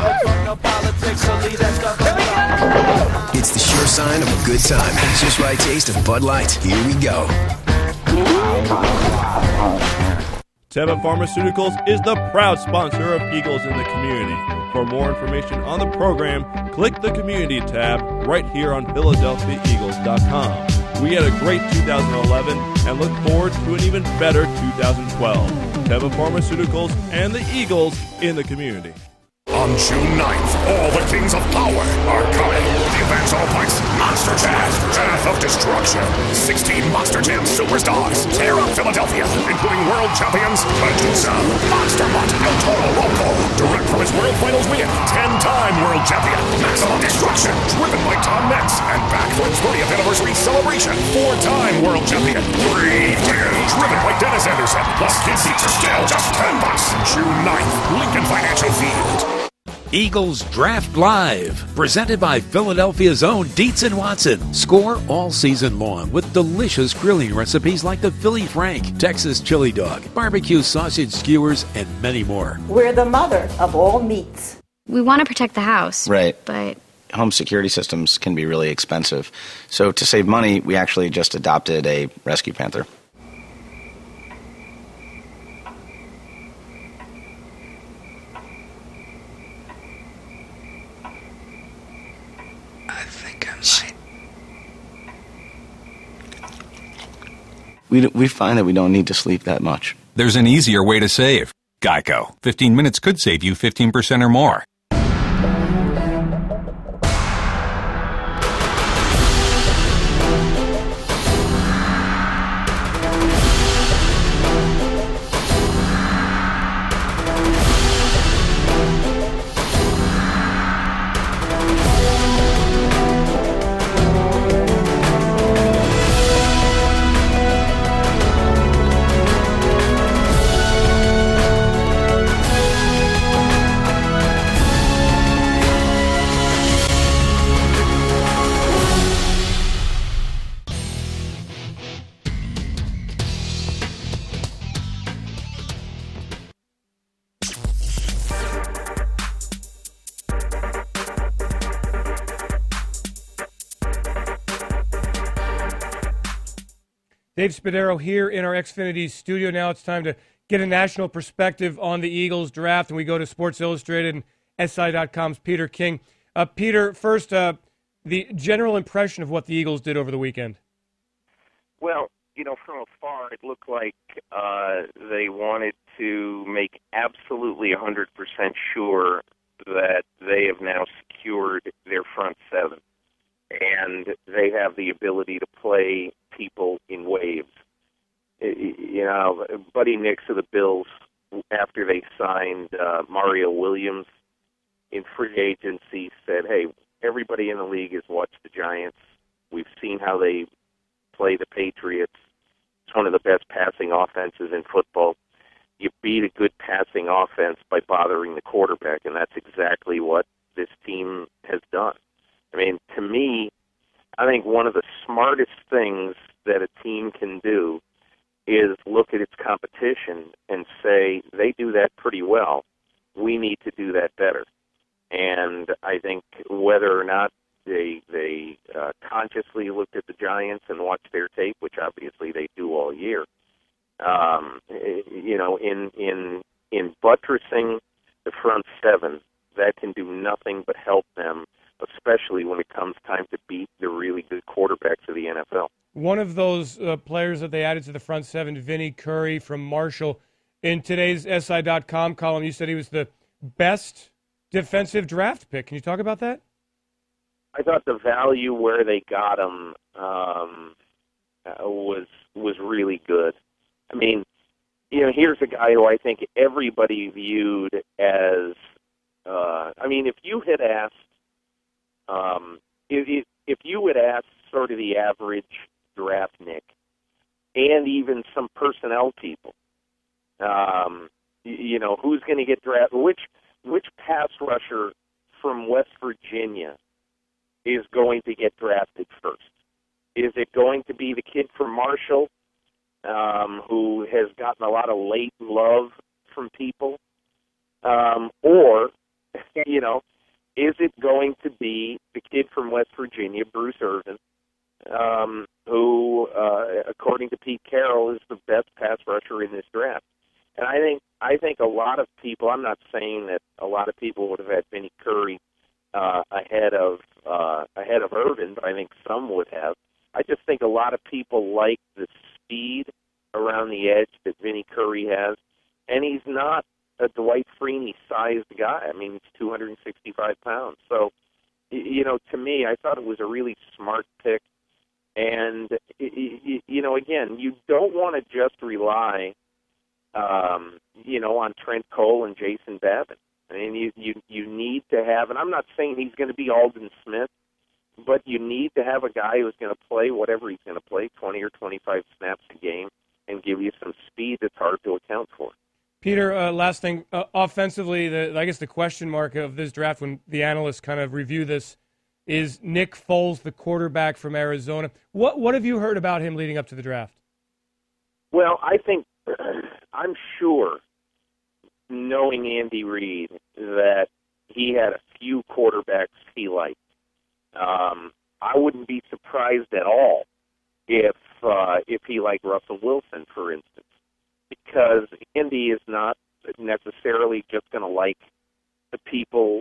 It's the sure sign of a good time. Just right taste of Bud Light. Here we go. Teva Pharmaceuticals is the proud sponsor of Eagles in the Community. For more information on the program, click the Community tab right here on PhiladelphiaEagles.com. We had a great 2011 and look forward to an even better 2012. Teva Pharmaceuticals and the Eagles in the Community. On June 9th, all the Kings of Power are coming. The event's all points Monster Jam, Path of Destruction. 16 Monster Jam superstars tear up Philadelphia, including world champions Medusa, Monster Mutt, El Toro Roco, direct from his World Finals win, 10-time world champion Maximum Destruction, driven by Tom Metz, and back for his 30th anniversary celebration, 4-time world champion Reed, driven by Dennis Anderson. Plus, kid seats are still just $10. June 9th, Lincoln Financial Field. Eagles Draft Live, presented by Philadelphia's own Dietz & Watson. Score all season long with delicious grilling recipes like the Philly Frank, Texas Chili Dog, barbecue sausage skewers, and many more. We're the mother of all meats. We want to protect the house. Right. But home security systems can be really expensive. So to save money, we actually just adopted a rescue panther. We find that we don't need to sleep that much. There's an easier way to save. Geico. 15 minutes could save you 15% or more. Dave Spadaro here in our Xfinity studio. Now it's time to get a national perspective on the Eagles draft, and we go to Sports Illustrated and SI.com's Peter King. Peter, first, the general impression of what the Eagles did over the weekend. Well, from afar, it looked like they wanted to make absolutely 100% sure that they have now secured their front seven, and they have the ability to play people in waves. Buddy Nix of the Bills, after they signed Mario Williams in free agency, said, hey, everybody in the league has watched the Giants. We've seen how they play the Patriots. It's one of the best passing offenses in football. You beat a good passing offense by bothering the quarterback, and that's exactly what this team has done. I mean, to me, I think one of the smartest things that a team can do is look at its competition and say, they do that pretty well. We need to do that better. And I think whether or not they consciously looked at the Giants and watched their tape, which obviously they do all year, in buttressing the front seven, that can do nothing but help them, especially when it comes time to beat the really good quarterbacks of the NFL. One of those players that they added to the front seven, Vinny Curry from Marshall, in today's SI.com column, you said he was the best defensive draft pick. Can you talk about that? I thought the value where they got him was really good. I mean, here's a guy who I think everybody viewed as, if you had asked, if you had asked sort of the average draftnik and even some personnel people, who's going to get drafted, which pass rusher from West Virginia is going to get drafted first? Is it going to be the kid from Marshall, who has gotten a lot of late love from people? Or, is it going to be the kid from West Virginia, Bruce Irvin, who, according to Pete Carroll, is the best pass rusher in this draft? And I think a lot of people, I'm not saying that a lot of people would have had Vinny Curry ahead of Irvin, but I think some would have. I just think a lot of people like the speed around the edge that Vinny Curry has, and he's not a Dwight Freeney-sized guy. I mean, he's 265 pounds. So, to me, I thought it was a really smart pick. And, again, you don't want to just rely, on Trent Cole and Jason Babin. I mean, you need to have, and I'm not saying he's going to be Aldon Smith, but you need to have a guy who's going to play whatever he's going to play, 20 or 25 snaps a game, and give you some speed that's hard to account for. Peter, last thing, offensively, I guess the question mark of this draft when the analysts kind of review this is Nick Foles, the quarterback from Arizona. What have you heard about him leading up to the draft? Well, I think, I'm sure, knowing Andy Reid, that he had a few quarterbacks he liked. I wouldn't be surprised at all if he liked Russell Wilson, for instance, because Andy is not necessarily just going to like the people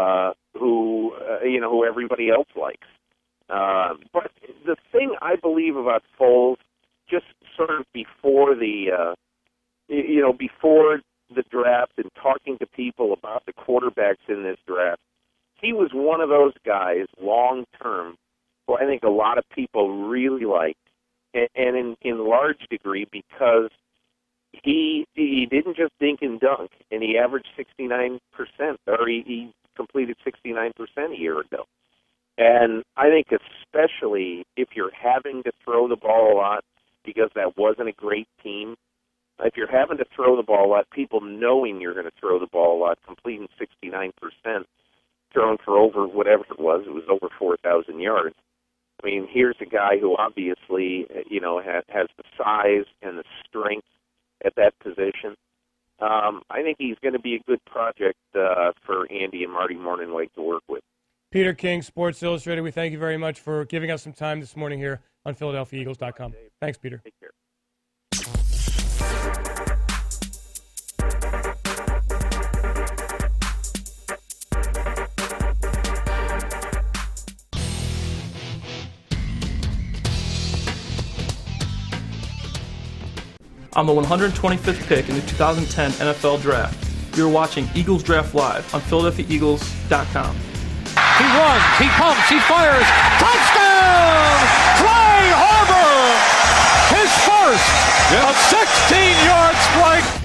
who everybody else likes. But the thing I believe about Foles, just sort of before the draft and talking to people about the quarterbacks in this draft, he was one of those guys long term who I think a lot of people really liked, and in large degree because he didn't just dink and dunk, and he averaged 69%, or he completed 69% a year ago. And I think especially if you're having to throw the ball a lot because that wasn't a great team, if you're having to throw the ball a lot, people knowing you're going to throw the ball a lot, completing 69%, thrown for over whatever it was over 4,000 yards. I mean, here's a guy who obviously, has the size and the strength at that position. I think he's going to be a good project for Andy and Marty Mornhinweg to work with. Peter King, Sports Illustrated, we thank you very much for giving us some time this morning here on PhiladelphiaEagles.com. Thanks, Peter. Take care. On the 125th pick in the 2010 NFL Draft, you're watching Eagles Draft Live on PhiladelphiaEagles.com. He runs, he pumps, he fires. Touchdown! Clay Harbor! His first! A 16-yard strike!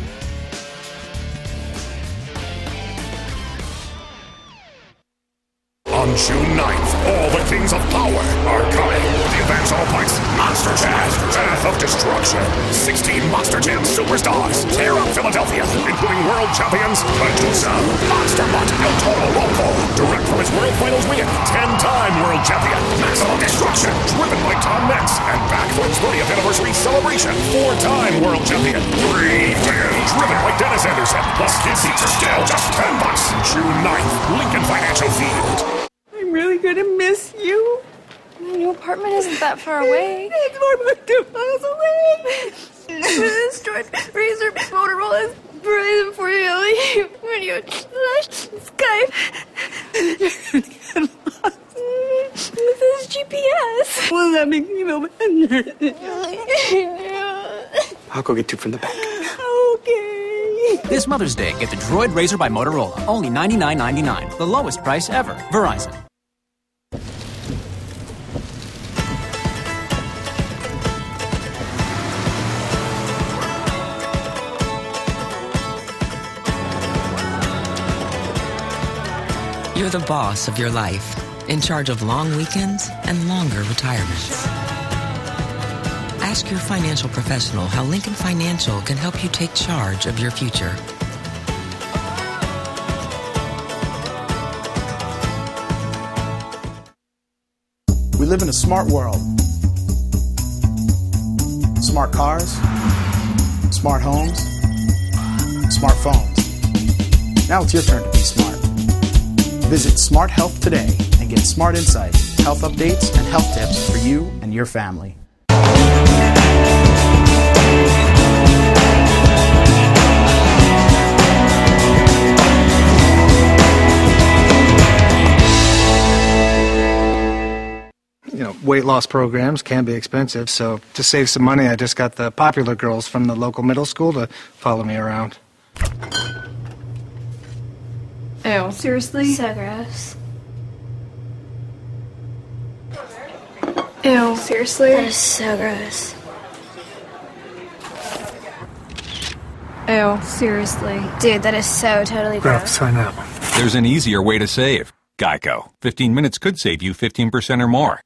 On June 9th, all the Kings of Power are coming. The event's all points Monster Jazz, Path of Destruction. 16 Monster Jam superstars tear up Philadelphia, including world champions Medusa, Monster Mutt, El Toro Loco. Direct from his World Finals win, 10-time world champion Maximum Destruction, driven by Tom Metz, and back for his 30th anniversary celebration, 4-time world champion Brave Deer, driven by Dennis Anderson. Plus, kid seats are still just $10. June 9th, Lincoln Financial Field. I'm really gonna miss you. My new apartment isn't that far away. It's more than 2 miles away. This George Razor Motorola is brilliant for you when you Skype. You're gonna get lost with this GPS. Well, that makes me feel better. I'll go get you from the back. Okay. This Mother's Day, get the Droid Razor by Motorola. Only $99.99. The lowest price ever. Verizon. You're the boss of your life, in charge of long weekends and longer retirements. Ask your financial professional how Lincoln Financial can help you take charge of your future. We live in a smart world. Smart cars, smart homes, smartphones. Now it's your turn to be smart. Visit Smart Health today and get smart insights, health updates, and health tips for you and your family. weight loss programs can be expensive, so to save some money, I just got the popular girls from the local middle school to follow me around. Ew, seriously? So gross. Ew, seriously? That is so gross. Ew, seriously. Dude, that is so totally gross. Sign up. There's an easier way to save. Geico. 15 minutes could save you 15% or more.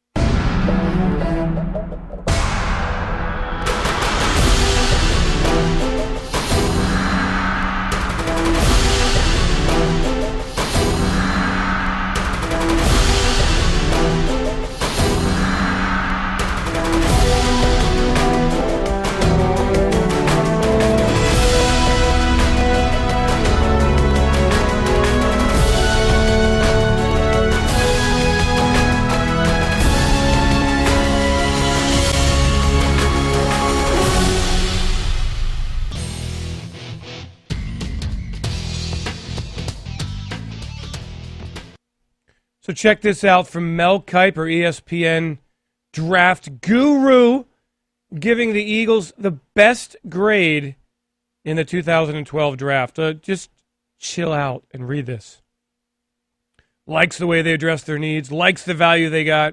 So check this out from Mel Kiper, ESPN draft guru, giving the Eagles the best grade in the 2012 draft. Just chill out and read this. Likes the way they addressed their needs, likes the value they got.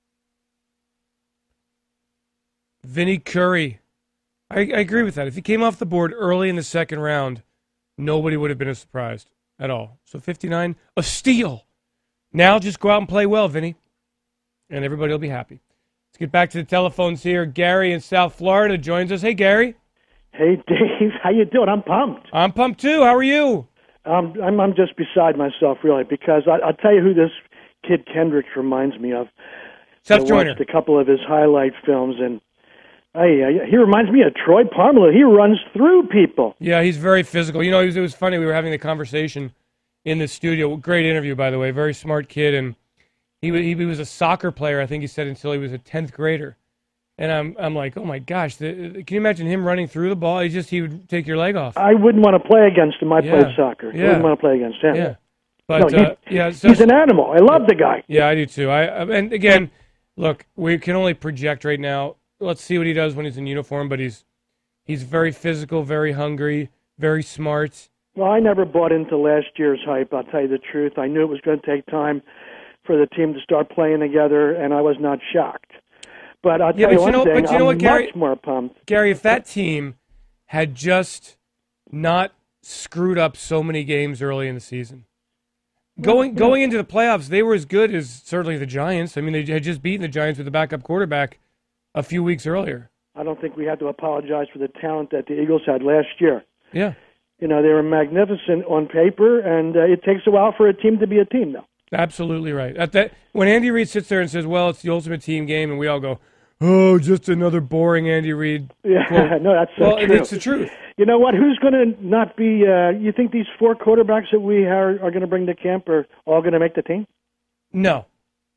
Vinny Curry. I agree with that. If he came off the board early in the second round, nobody would have been as surprised at all. So 59, a steal. Now just go out and play well, Vinny, and everybody will be happy. Let's get back to the telephones here. Gary in South Florida joins us. Hey, Gary. Hey, Dave. How you doing? I'm pumped. I'm pumped, too. How are you? I'm just beside myself, really, because I'll tell you who this kid Kendricks reminds me of. Seth Joyner. I watched a couple of his highlight films, and he reminds me of Troy Parmalee. He runs through people. Yeah, he's very physical. You know, it was funny. We were having the conversation in the studio. Great interview, by the way. Very smart kid, and he was a soccer player, I think he said, until he was a 10th grader. And I'm like, oh my gosh, can you imagine him running through the ball? He would take your leg off. I wouldn't want to play against him. I played soccer. I wouldn't want to play against him. Yeah, but no, so, he's an animal. I love the guy. Yeah, I do too. And again, look, we can only project right now. Let's see what he does when he's in uniform. But he's very physical, very hungry, very smart. Well, I never bought into last year's hype, I'll tell you the truth. I knew it was going to take time for the team to start playing together, and I was not shocked. But I'll tell you one thing, I'm much more pumped. Gary, if that team had just not screwed up so many games early in the season, going into the playoffs, they were as good as certainly the Giants. I mean, they had just beaten the Giants with the backup quarterback a few weeks earlier. I don't think we have to apologize for the talent that the Eagles had last year. Yeah. You know, they were magnificent on paper, and it takes a while for a team to be a team, though. Absolutely right. When Andy Reid sits there and says, well, it's the ultimate team game, and we all go, oh, just another boring Andy Reid. Yeah, quote. No, that's so true. It's the truth. You know what? Who's going to not be you think these four quarterbacks that we are going to bring to camp are all going to make the team? No,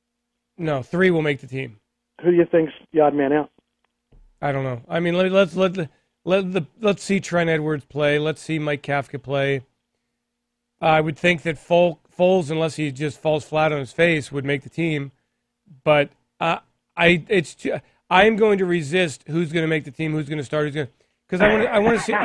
3 will make the team. Who do you think's the odd man out? I don't know. I mean, let's see Trent Edwards play. Let's see Mike Kafka play. I would think that Foles, unless he just falls flat on his face, would make the team. But I'm going to resist who's going to make the team, who's going to start, because I want to see.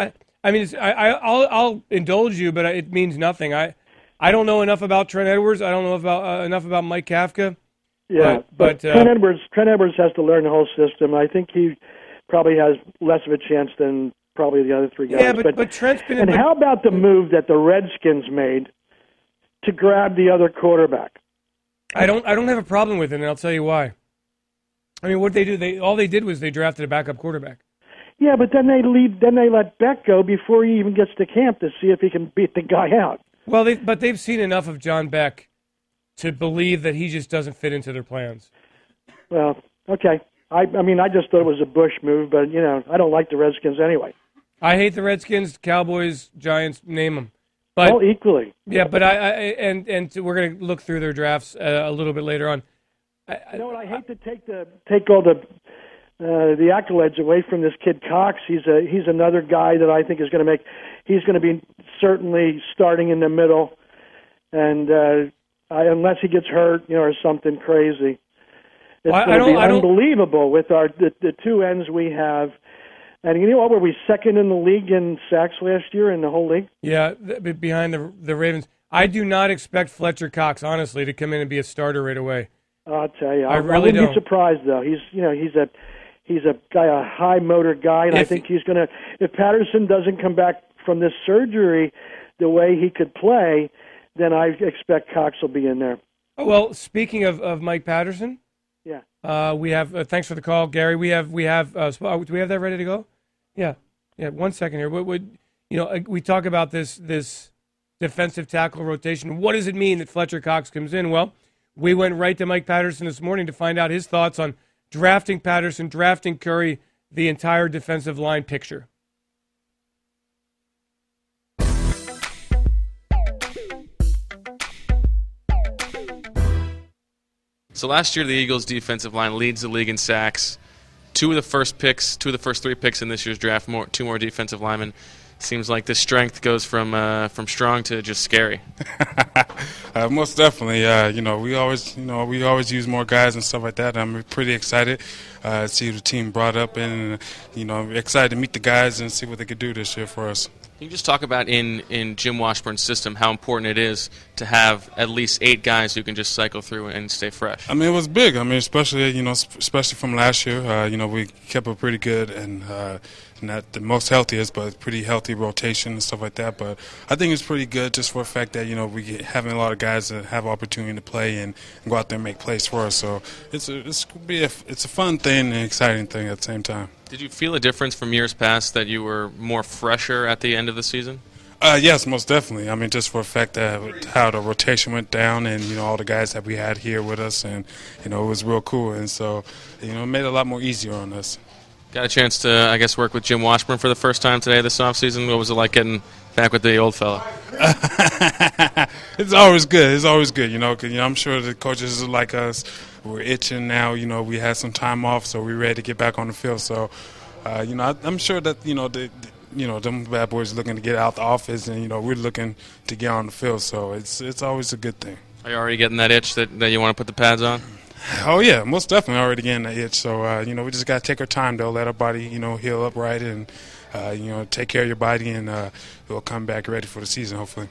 I'll indulge you, but it means nothing. I don't know enough about Trent Edwards. I don't know enough about Mike Kafka. Yeah, but Trent Edwards has to learn the whole system. I think he probably has less of a chance than probably the other 3 guys. Yeah, but Trent's been. And how about the move that the Redskins made to grab the other quarterback? I don't have a problem with it, and I'll tell you why. I mean, what they do? All they did was they drafted a backup quarterback. Yeah, but then they let Beck go before he even gets to camp to see if he can beat the guy out. Well, they've seen enough of John Beck to believe that he just doesn't fit into their plans. Well, okay. I just thought it was a Bush move, but, I don't like the Redskins anyway. I hate the Redskins, Cowboys, Giants, name them. But, all equally. Yeah, but and we're going to look through their drafts a little bit later on. You know what? I hate to take all the accolades away from this kid Cox. He's another guy that I think is going to he's going to be certainly starting in the middle, and unless he gets hurt, or something crazy. It's going to be unbelievable with the two ends we have. And you know what? Were we second in the league in sacks last year in the whole league? Yeah, behind the Ravens. I do not expect Fletcher Cox, honestly, to come in and be a starter right away. I'll tell you, I really wouldn't be surprised though. He's a guy, a high motor guy, and I think he's going to. If Patterson doesn't come back from this surgery the way he could play, then I expect Cox will be in there. Oh, well, speaking of Mike Patterson, yeah, we have. Thanks for the call, Gary. We have. Do we have that ready to go? Yeah. 1 second here. We talk about this defensive tackle rotation. What does it mean that Fletcher Cox comes in? Well, we went right to Mike Patterson this morning to find out his thoughts on drafting Patterson, drafting Curry, the entire defensive line picture. So last year, the Eagles' defensive line leads the league in sacks. Two of the first three picks in this year's draft, two more defensive linemen. Seems like the strength goes from strong to just scary. Most definitely. We always use more guys and stuff like that. I'm pretty excited to see who the team brought up, and I'm excited to meet the guys and see what they could do this year for us. Can you just talk about in Jim Washburn's system how important it is to have at least 8 guys who can just cycle through and stay fresh? I mean, it was big. I mean, especially from last year. We kept a pretty good and not the most healthiest, but pretty healthy rotation and stuff like that. But I think it's pretty good just for the fact that we having a lot of guys that have opportunity to play and go out there and make plays for us. So it's a fun thing and an exciting thing at the same time. Did you feel a difference from years past that you were more fresher at the end of the season? Yes, most definitely. I mean, just for the fact that how the rotation went down and, all the guys that we had here with us, and, it was real cool. And so, it made it a lot more easier on us. Got a chance to, I guess, work with Jim Washburn for the first time today this offseason. What was it like getting back with the old fella? It's always good. It's always good, 'cause, I'm sure the coaches are like us. We're itching now. We had some time off, so we're ready to get back on the field. So, I'm sure that, them bad boys looking to get out the office, and, we're looking to get on the field. So it's always a good thing. Are you already getting that itch that you want to put the pads on? Oh, yeah, most definitely already getting that itch. So, we just got to take our time, though, let our body, heal up right, and, take care of your body, and we'll come back ready for the season, hopefully.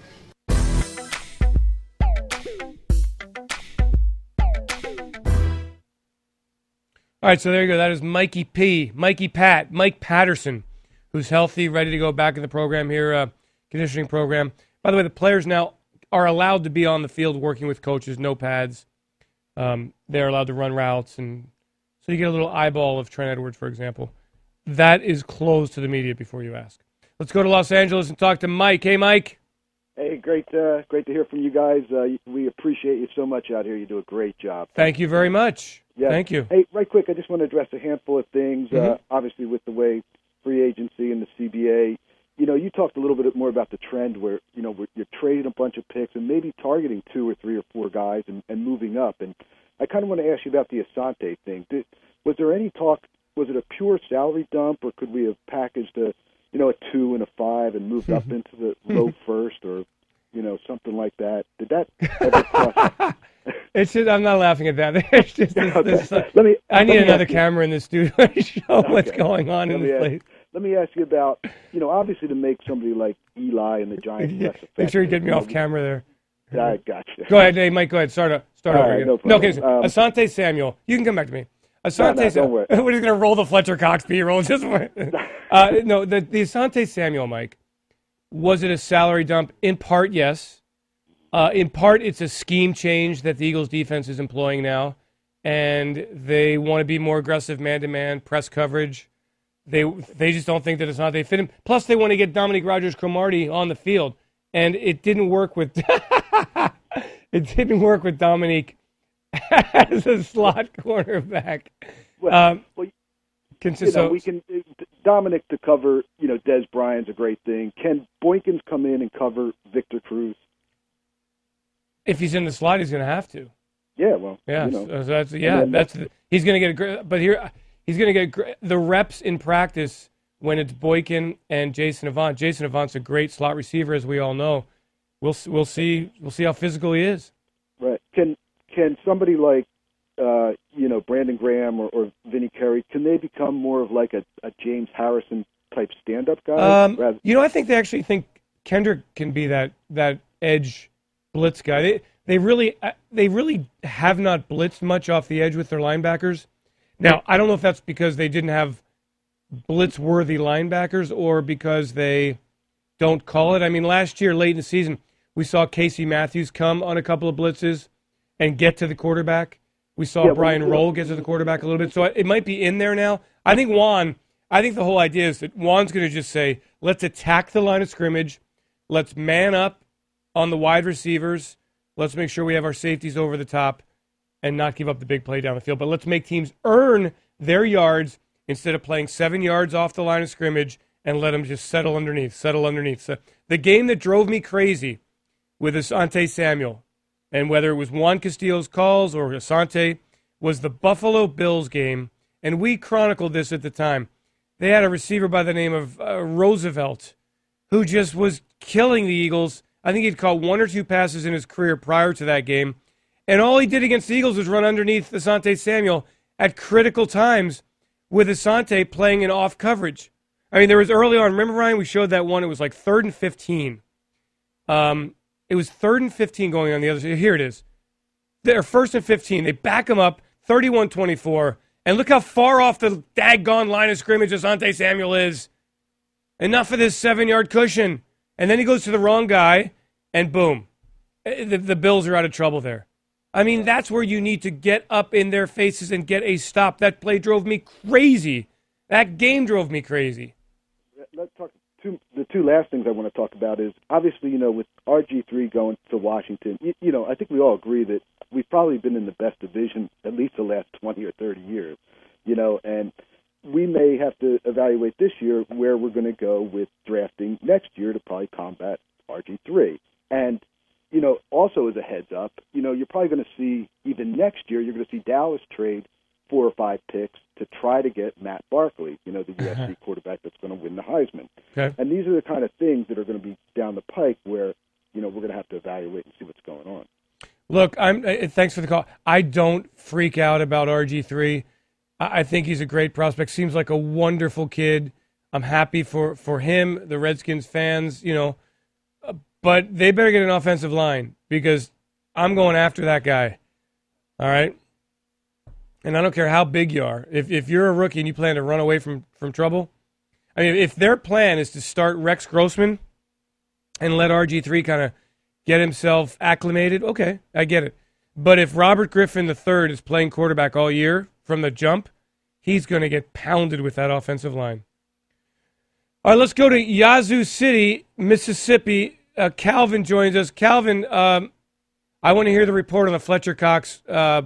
All right, so there you go. That is Mikey Pat, Mike Patterson, who's healthy, ready to go back in the program here, conditioning program. By the way, the players now are allowed to be on the field working with coaches, no pads. They're allowed to run routes, and so you get a little eyeball of Trent Edwards, for example. That is closed to the media before you ask. Let's go to Los Angeles and talk to Mike. Hey, Mike. Hey, great to hear from you guys. We appreciate you so much out here. You do a great job. Thank you very much. Yeah. Thank you. Hey, right quick, I just want to address a handful of things. Obviously, with the way free agency and the CBA, you talked a little bit more about the trend where, you're trading a bunch of picks and maybe targeting 2 or 3 or 4 guys and moving up. And I kind of want to ask you about the Asante thing. Was there any talk? Was it a pure salary dump, or could we have packaged a 2 and a 5 and moved up into the low first, or something like that? Did that ever cross? It's just, I'm not laughing at that. It's just I need another camera in the studio to show what's going on in this place. Let me ask you about, obviously to make somebody like Eli and the Giants less effective. Make sure you get me off camera there. I got you. Go ahead, hey, Mike. Go ahead. Start over again. No okay. Asante Samuel. You can come back to me. Asante Samuel. We're just gonna roll the Fletcher Cox B-roll. Just no. The Asante Samuel, Mike. Was it a salary dump? In part, yes. In part, it's a scheme change that the Eagles defense is employing now, and they want to be more aggressive man-to-man press coverage. They just don't think that Asante fit him. Plus, they want to get Dominique Rodgers-Cromartie on the field, and it didn't work with Dominique as a slot cornerback. Dominic to cover, Des Bryant's a great thing. Can Boykins come in and cover Victor Cruz? If he's in the slot, he's going to have to. Yeah, well, yeah, he's going to get he's going to get the reps in practice when it's Boykin and Jason Avant. Jason Avant's a great slot receiver, as we all know. We'll see how physical he is. Right. Can somebody like Brandon Graham or Vinny Curry, can they become more of like a James Harrison type stand-up guy? I think they actually think Kendrick can be that edge blitz guy. They really have not blitzed much off the edge with their linebackers. Now, I don't know if that's because they didn't have blitz-worthy linebackers or because they don't call it. I mean, last year, late in the season, we saw Casey Matthews come on a couple of blitzes and get to the quarterback. We saw Brian Roll get to the quarterback a little bit. So it might be in there now. I think the whole idea is that Juan's going to just say, let's attack the line of scrimmage. Let's man up on the wide receivers. Let's make sure we have our safeties over the top and not give up the big play down the field. But let's make teams earn their yards instead of playing 7 yards off the line of scrimmage and let them just settle underneath. So the game that drove me crazy with Asante Samuel, and whether it was Juan Castillo's calls or Asante, was the Buffalo Bills game. And we chronicled this at the time. They had a receiver by the name of Roosevelt who just was killing the Eagles. I think he'd caught 1 or 2 passes in his career prior to that game. And all he did against the Eagles was run underneath Asante Samuel at critical times with Asante playing in off coverage. I mean, there was early on, remember, Ryan, we showed that one. It was like 3rd and 15. It was 3rd and 15 going on the other side. Here it is. They're 1st and 15. They back him up, 31-24. And look how far off the daggone line of scrimmage Asante Samuel is. Enough of this 7-yard cushion. And then he goes to the wrong guy, and boom. The Bills are out of trouble there. I mean, that's where you need to get up in their faces and get a stop. That play drove me crazy. That game drove me crazy. Let's talk. The two last things I want to talk about is, obviously, with RG3 going to Washington, I think we all agree that we've probably been in the best division at least the last 20 or 30 years, and we may have to evaluate this year where we're going to go with drafting next year to probably combat RG3. And, also as a heads up, you're probably going to see, even next year, you're going to see Dallas trade 4 or 5 picks to try to get Matt Barkley, the USC quarterback that's going to win the Heisman. Okay. And these are the kind of things that are going to be down the pike where, we're going to have to evaluate and see what's going on. Look, thanks for the call. I don't freak out about RG3. I think he's a great prospect. Seems like a wonderful kid. I'm happy for him, the Redskins fans, but they better get an offensive line because I'm going after that guy. All right? And I don't care how big you are. If you're a rookie and you plan to run away from trouble, I mean, if their plan is to start Rex Grossman and let RG3 kind of get himself acclimated, okay, I get it. But if Robert Griffin III is playing quarterback all year from the jump, he's going to get pounded with that offensive line. All right, let's go to Yazoo City, Mississippi. Calvin joins us. Calvin, I want to hear the report on the Fletcher Cox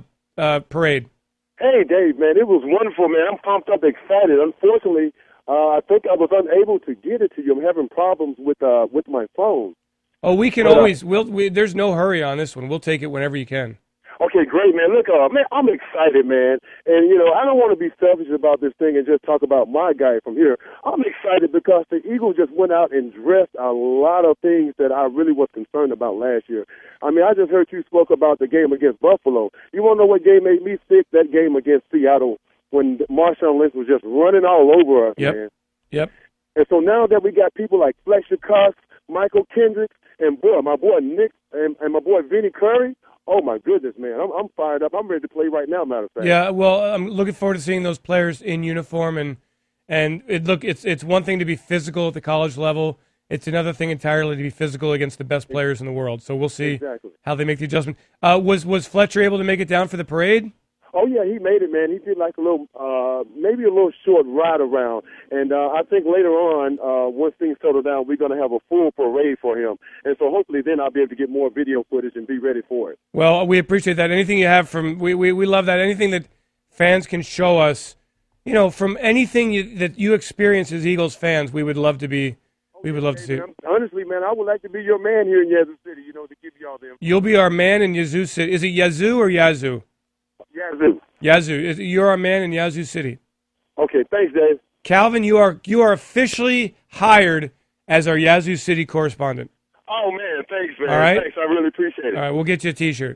parade. Hey, Dave, man, it was wonderful, man. I'm pumped up, excited. Unfortunately, I think I was unable to get it to you. I'm having problems with my phone. Oh, we can always. There's no hurry on this one. We'll take it whenever you can. Okay, great, man. Look, man, I'm excited, man. And, I don't want to be selfish about this thing and just talk about my guy from here. I'm excited because the Eagles just went out and dressed a lot of things that I really was concerned about last year. I mean, I just heard you spoke about the game against Buffalo. You want to know what game made me sick? That game against Seattle when Marshawn Lynch was just running all over us, man. Yep. And so now that we got people like Fletcher Cox, Michael Kendricks, and my boy Nick and my boy Vinny Curry, oh, my goodness, man. I'm fired up. I'm ready to play right now, matter of fact. Yeah, well, I'm looking forward to seeing those players in uniform. And it's one thing to be physical at the college level. It's another thing entirely to be physical against the best players in the world. So we'll see how they make the adjustment. Was Fletcher able to make it down for the parade? Oh, yeah, he made it, man. He did like a little, maybe a little short ride around. And I think later on, once things settle down, we're going to have a full parade for him. And so hopefully then I'll be able to get more video footage and be ready for it. Well, we appreciate that. Anything you have we love that. Anything that fans can show us, from anything that you experience as Eagles fans, we would love to be. We would love to see it. Honestly, man, I would like to be your man here in Yazoo City, to give you all the information. You'll be our man in Yazoo City. Is it Yazoo or Yazoo? Yazoo. Yazoo. You're our man in Yazoo City. Okay, thanks, Dave. Calvin, you are officially hired as our Yazoo City correspondent. Oh, man, thanks, man. All right? Thanks, I really appreciate it. All right, we'll get you a T-shirt.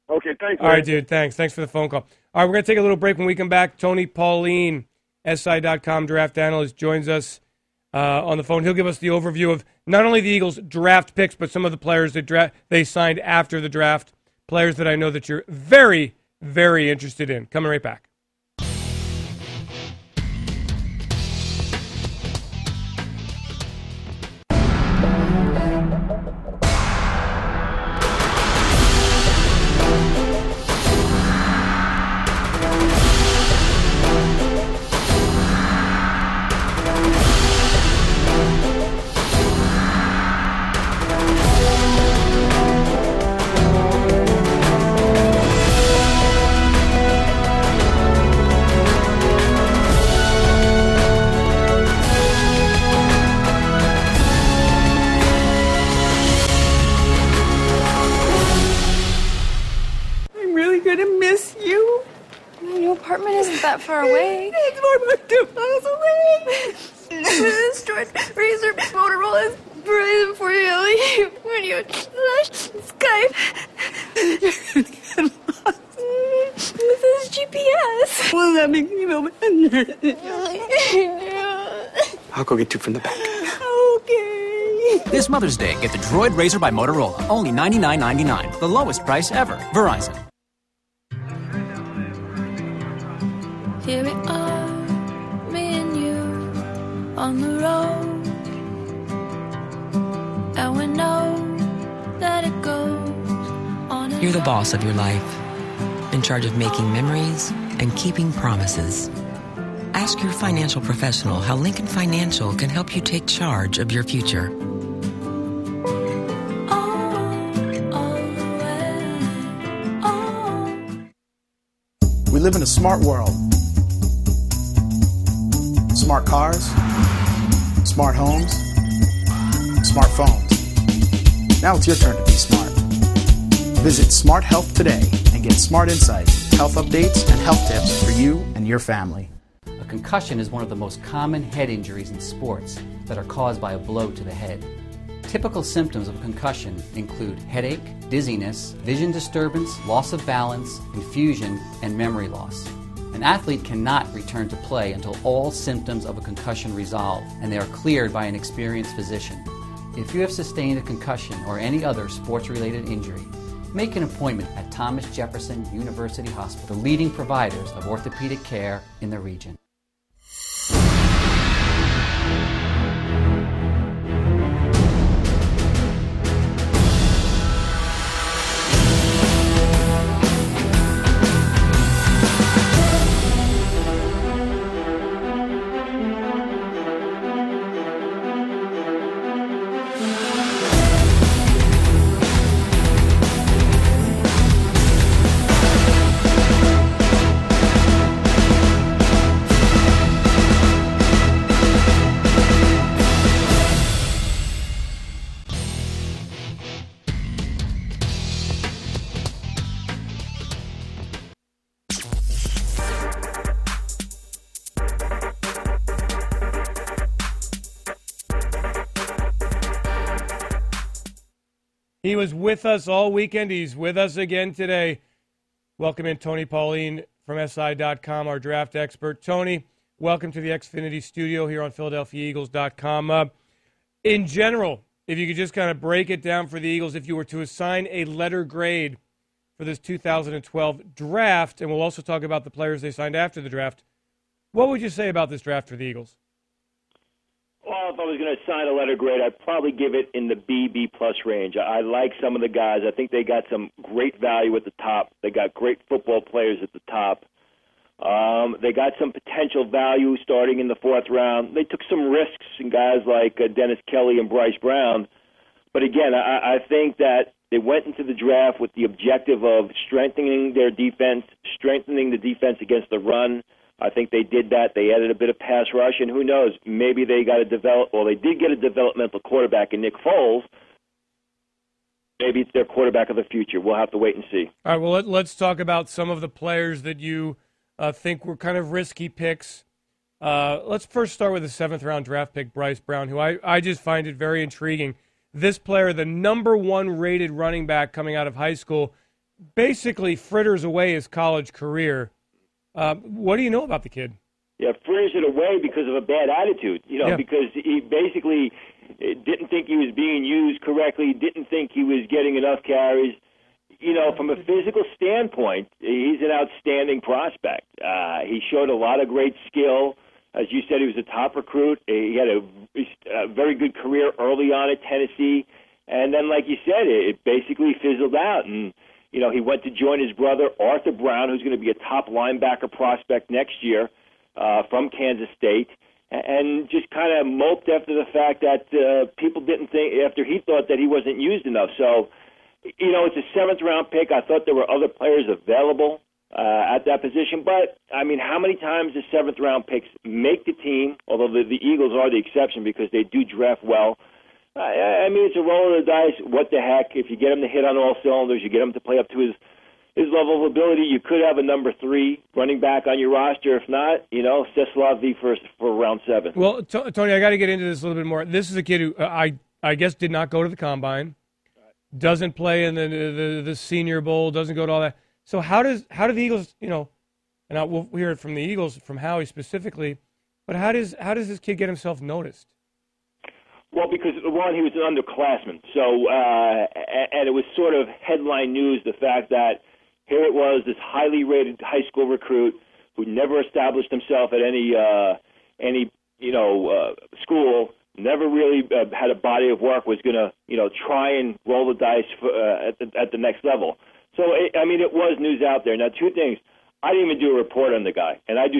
Okay, thanks, All right, dude, thanks. Thanks for the phone call. All right, we're going to take a little break. When we come back, Tony Pauline, SI.com draft analyst, joins us on the phone. He'll give us the overview of not only the Eagles' draft picks, but some of the players that they signed after the draft, players that I know that you're very, very interested in. Coming right back. That far away. It's more than 2 miles away. Destroyed Razor Motorola is praying for you. When you Skype, you're gonna get lost. This is GPS. Will that make me feel better? I'll go get 2 from the back. Okay. This Mother's Day, get the Droid Razor by Motorola. Only $99.99. The lowest price ever. Verizon. Here we are, me and you, on the road. And we know that it goes on and You're the boss of your life, in charge of making memories and keeping promises. Ask your financial professional how Lincoln Financial can help you take charge of your future. We live in a smart world. Smart cars, smart homes, smartphones. Now it's your turn to be smart. Visit Smart Health today and get smart insights, health updates, and health tips for you and your family. A concussion is one of the most common head injuries in sports that are caused by a blow to the head. Typical symptoms of concussion include headache, dizziness, vision disturbance, loss of balance, confusion, and memory loss. An athlete cannot return to play until all symptoms of a concussion resolve and they are cleared by an experienced physician. If you have sustained a concussion or any other sports-related injury, make an appointment at Thomas Jefferson University Hospital, the leading providers of orthopedic care in the region. He was with us all weekend. He's with us again today. Welcome in Tony Pauline from SI.com, our draft expert. Tony, welcome to the Xfinity studio here on PhiladelphiaEagles.com. In general, if you could just kind of break it down for the Eagles, if you were to assign a letter grade for this 2012 draft, and we'll also talk about the players they signed after the draft, what would you say about this draft for the Eagles? Well, if I was going to assign a letter grade, I'd probably give it in the B plus range. I like some of the guys. I think they got some great value at the top. They got great football players at the top. They got some potential value starting in the 4th round. They took some risks in guys like Dennis Kelly and Bryce Brown. But again, I think that they went into the draft with the objective of strengthening their defense, strengthening the defense against the run. I think they did that. They added a bit of pass rush, and who knows, maybe they got they did get a developmental quarterback in Nick Foles. Maybe it's their quarterback of the future. We'll have to wait and see. All right, well, let's talk about some of the players that you think were kind of risky picks. Let's first start with the 7th-round draft pick, Bryce Brown, who I just find it very intriguing. This player, the number 1 rated running back coming out of high school, basically fritters away his college career. What do you know about the kid? Yeah, fritters it away because of a bad attitude, because he basically didn't think he was being used correctly, didn't think he was getting enough carries. From a physical standpoint, he's an outstanding prospect. He showed a lot of great skill. As you said, he was a top recruit. He had a very good career early on at Tennessee. And then, like you said, it basically fizzled out. And, he went to join his brother, Arthur Brown, who's going to be a top linebacker prospect next year from Kansas State, and just kind of moped after the fact that people didn't think, after he thought that he wasn't used enough. So, it's a 7th-round pick. I thought there were other players available at that position. But, how many times do 7th-round picks make the team, although the Eagles are the exception because they do draft well. It's a roll of the dice. What the heck? If you get him to hit on all cylinders, you get him to play up to his level of ability, you could have a number 3 running back on your roster. If not, Cesla V for round 7. Well, Tony, I got to get into this a little bit more. This is a kid who I guess did not go to the combine, doesn't play in the Senior Bowl, doesn't go to all that. So how do the Eagles, and we'll hear it from the Eagles, from Howie specifically, but how does this kid get himself noticed? Well, because, one, he was an underclassman. So, and it was sort of headline news, the fact that here it was, this highly rated high school recruit who never established himself at any school, never really had a body of work, was going to, try and roll the dice at the next level. So, it was news out there. Now, 2 things. I didn't even do a report on the guy, and I did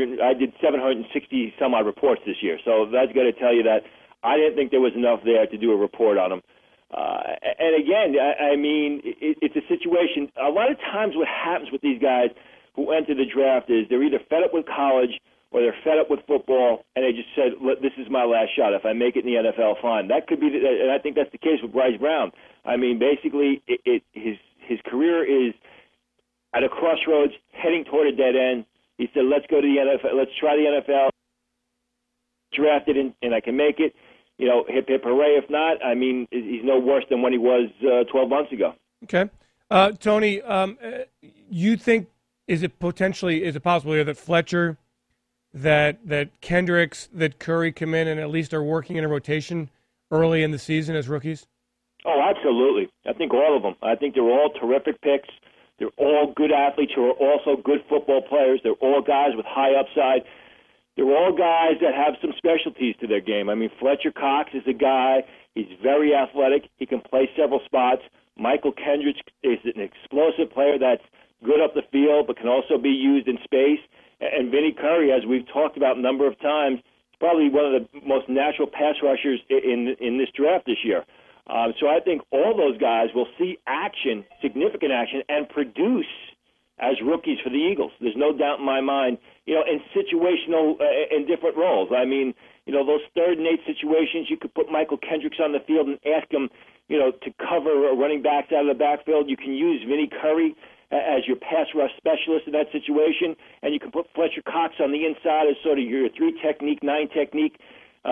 760 some odd reports this year. So that's got to tell you that I didn't think there was enough there to do a report on him. And again, it's a situation. A lot of times what happens with these guys who enter the draft is they're either fed up with college or they're fed up with football, and they just said, this is my last shot. If I make it in the NFL, fine. That could be, and I think that's the case with Bryce Brown. Basically, his career is at a crossroads, heading toward a dead end. He said, let's go to the NFL. Let's try the NFL. Drafted, and I can make it. Hip, hip, hooray. If not, he's no worse than when he was 12 months ago. Okay. Tony, you think, is it possible here that Fletcher, that Kendricks, that Curry come in and at least are working in a rotation early in the season as rookies? Oh, absolutely. I think all of them. I think they're all terrific picks. They're all good athletes who are also good football players. They're all guys with high upside. They're all guys that have some specialties to their game. Fletcher Cox is a guy. He's very athletic. He can play several spots. Michael Kendricks is an explosive player that's good up the field but can also be used in space. And Vinny Curry, as we've talked about a number of times, is probably one of the most natural pass rushers in this draft this year. So I think all those guys will see action, significant action, and produce as rookies for the Eagles. There's no doubt in my mind, in situational, in different roles. Those 3rd and 8 situations, you could put Michael Kendricks on the field and ask him, to cover running backs out of the backfield. You can use Vinny Curry as your pass rush specialist in that situation, and you can put Fletcher Cox on the inside as sort of your 3 technique, 9 technique,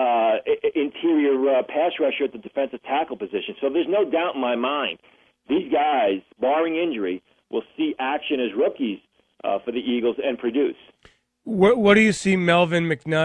interior pass rusher at the defensive tackle position. So there's no doubt in my mind these guys, barring injury, will see action as rookies for the Eagles and produce. What do you see Marvin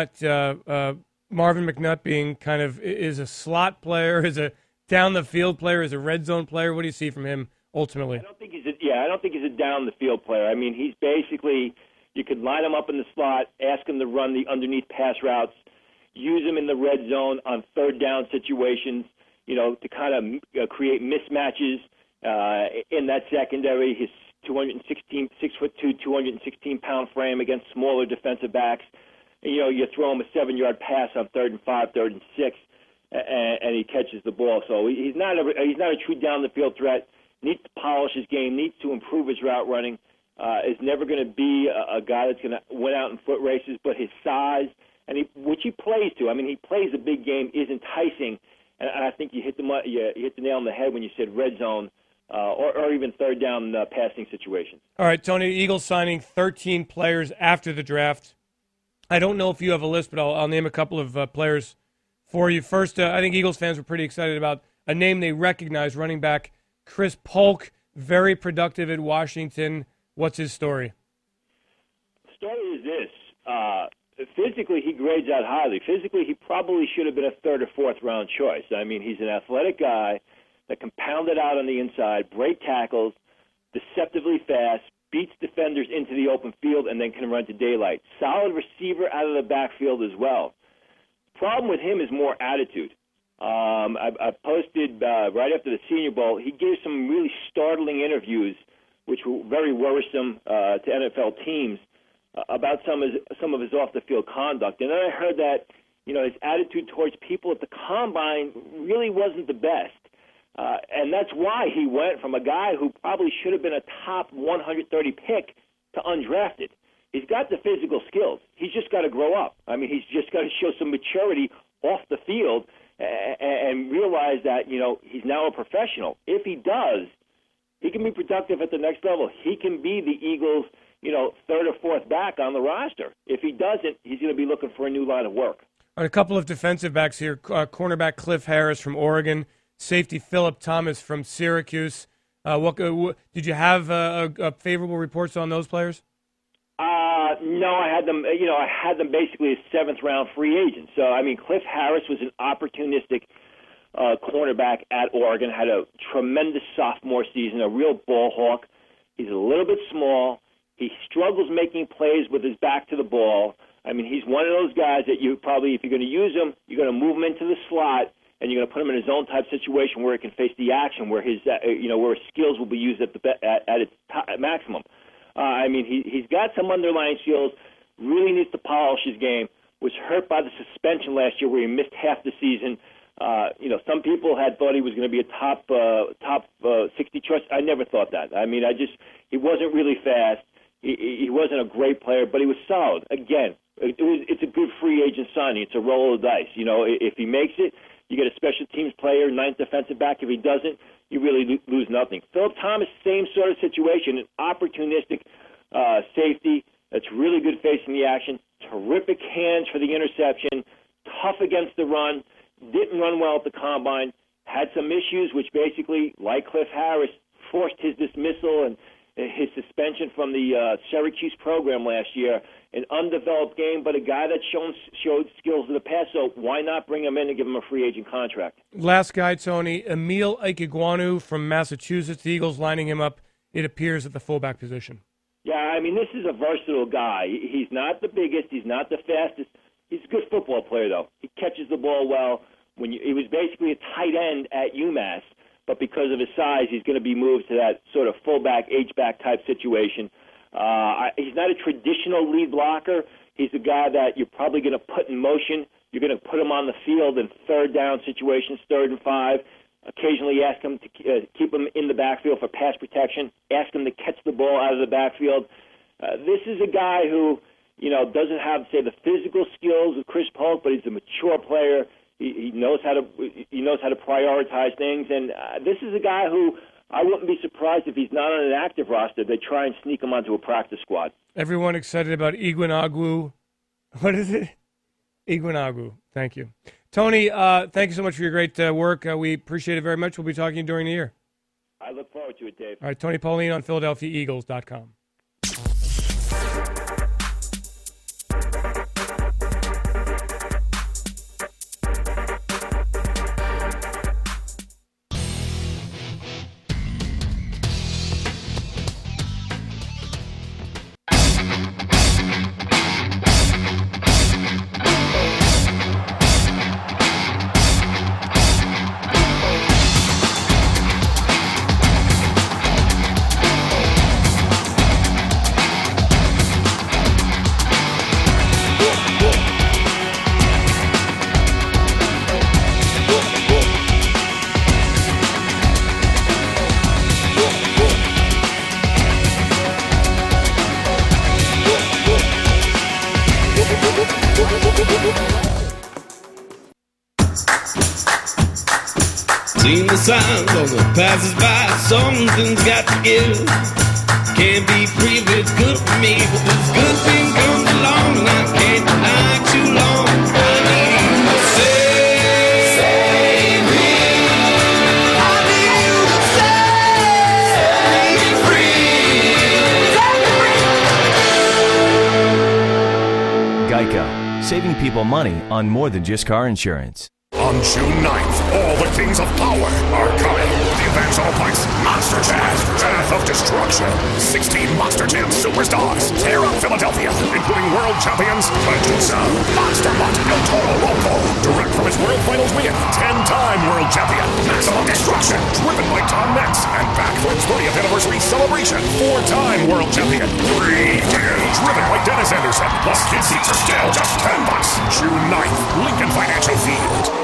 McNutt being kind of, is a slot player, is a down the field player, is a red zone player? What do you see from him ultimately? I don't think he's a down the field player. He's basically, you could line him up in the slot, ask him to run the underneath pass routes, use him in the red zone on 3rd down situations, to kind of create mismatches in that secondary. His 6'2", 216-pound frame against smaller defensive backs. And, you throw him a 7-yard pass on 3rd and 5, 3rd and 6, and he catches the ball. So he's not a true down the field threat. Needs to polish his game. Needs to improve his route running. Is never going to be a guy that's going to win out in foot races. But his size, which he plays to. He plays a big game, is enticing. And I think you hit the nail on the head when you said red zone. Or even 3rd down passing situations. All right, Tony, Eagles signing 13 players after the draft. I don't know if you have a list, but I'll name a couple of players for you. First, I think Eagles fans were pretty excited about a name they recognize, running back Chris Polk, very productive at Washington. What's his story? The story is this. Physically, he grades out highly. Physically, he probably should have been a third or fourth round choice. I mean, he's an athletic guy that can pound it out on the inside, break tackles, deceptively fast, beats defenders into the open field, and then can run to daylight. Solid receiver out of the backfield as well. Problem with him is more attitude. I posted right after the Senior Bowl, he gave some really startling interviews, which were very worrisome to NFL teams, about some of his off-the-field conduct. And then I heard that, his attitude towards people at the Combine really wasn't the best. And that's why he went from a guy who probably should have been a top 130 pick to undrafted. He's got the physical skills. He's just got to grow up. I mean, he's just got to show some maturity off the field and realize that, he's now a professional. If he does, he can be productive at the next level. He can be the Eagles' third or fourth back on the roster. If he doesn't, he's going to be looking for a new line of work. A couple of defensive backs here. Cornerback Cliff Harris from Oregon, safety Philip Thomas from Syracuse. Did you have favorable reports on those players? No, I had them. I had them basically as seventh-round free agents. So, I mean, Cliff Harris was an opportunistic cornerback at Oregon. Had a tremendous sophomore season, a real ball hawk. He's a little bit small. He struggles making plays with his back to the ball. I mean, he's one of those guys that you probably, if you're going to use him, you're going to move him into the slot, and you're going to put him in a zone type situation where he can face the action, where his where his skills will be used at its maximum. I mean, he's got some underlying skills. Really needs to polish his game. Was hurt by the suspension last year, where he missed half the season. Some people had thought he was going to be a top 60 choice. I never thought that. I mean, he wasn't really fast. He wasn't a great player, but he was solid. Again, it's a good free agent signing. It's a roll of the dice. If he makes it, you get a special teams player, ninth defensive back. If he doesn't, you really lose nothing. Philip Thomas, same sort of situation, an opportunistic safety that's really good facing the action, terrific hands for the interception, tough against the run, didn't run well at the Combine, had some issues which basically, like Cliff Harris, forced his dismissal and his suspension from the Syracuse program last year. An undeveloped game, but a guy that showed skills in the past, so why not bring him in and give him a free agent contract? Last guy, Tony, Emil Ikegwonu from Massachusetts. The Eagles lining him up, it appears, at the fullback position. Yeah, I mean, this is a versatile guy. He's not the biggest. He's not the fastest. He's a good football player, though. He catches the ball well. He was basically a tight end at UMass, but because of his size, he's going to be moved to that sort of fullback, H-back type situation. He's not a traditional lead blocker. He's a guy that you're probably going to put in motion. You're going to put him on the field in third down situations, 3rd and 5. Occasionally ask him to keep him in the backfield for pass protection. Ask him to catch the ball out of the backfield. This is a guy who, doesn't have, say, the physical skills of Chris Polk, but he's a mature player. He knows how to prioritize things, and this is a guy who I wouldn't be surprised if he's not on an active roster. They try and sneak him onto a practice squad. Everyone excited about Igwenuagwu. What is it? Igwenuagwu. Thank you. Tony, thank you so much for your great work. We appreciate it very much. We'll be talking to you during the year. I look forward to it, Dave. All right, Tony Pauline on PhiladelphiaEagles.com. Seen the signs on the passers-by, something's got to give. Can't be free, but it's good for me. But this good thing comes along, and I can't deny it too long. I need you to save me. I need you to save valuable money on more than just car insurance. On June 9th, all the Kings of Power are coming. The Advance All Points Monster Jam, Path of Destruction. 16 Monster Jam superstars tear up Philadelphia, including world champions Medusa, Monster Mutt, El Toro Loco. Direct from his World Finals win, 10-time world champion Maximum Destruction, driven by Tom Metz, and back for his 30th anniversary celebration, 4-time world champion 3D, driven by Dennis Anderson. Plus, kid seats are still just $10. June 9th, Lincoln Financial Field.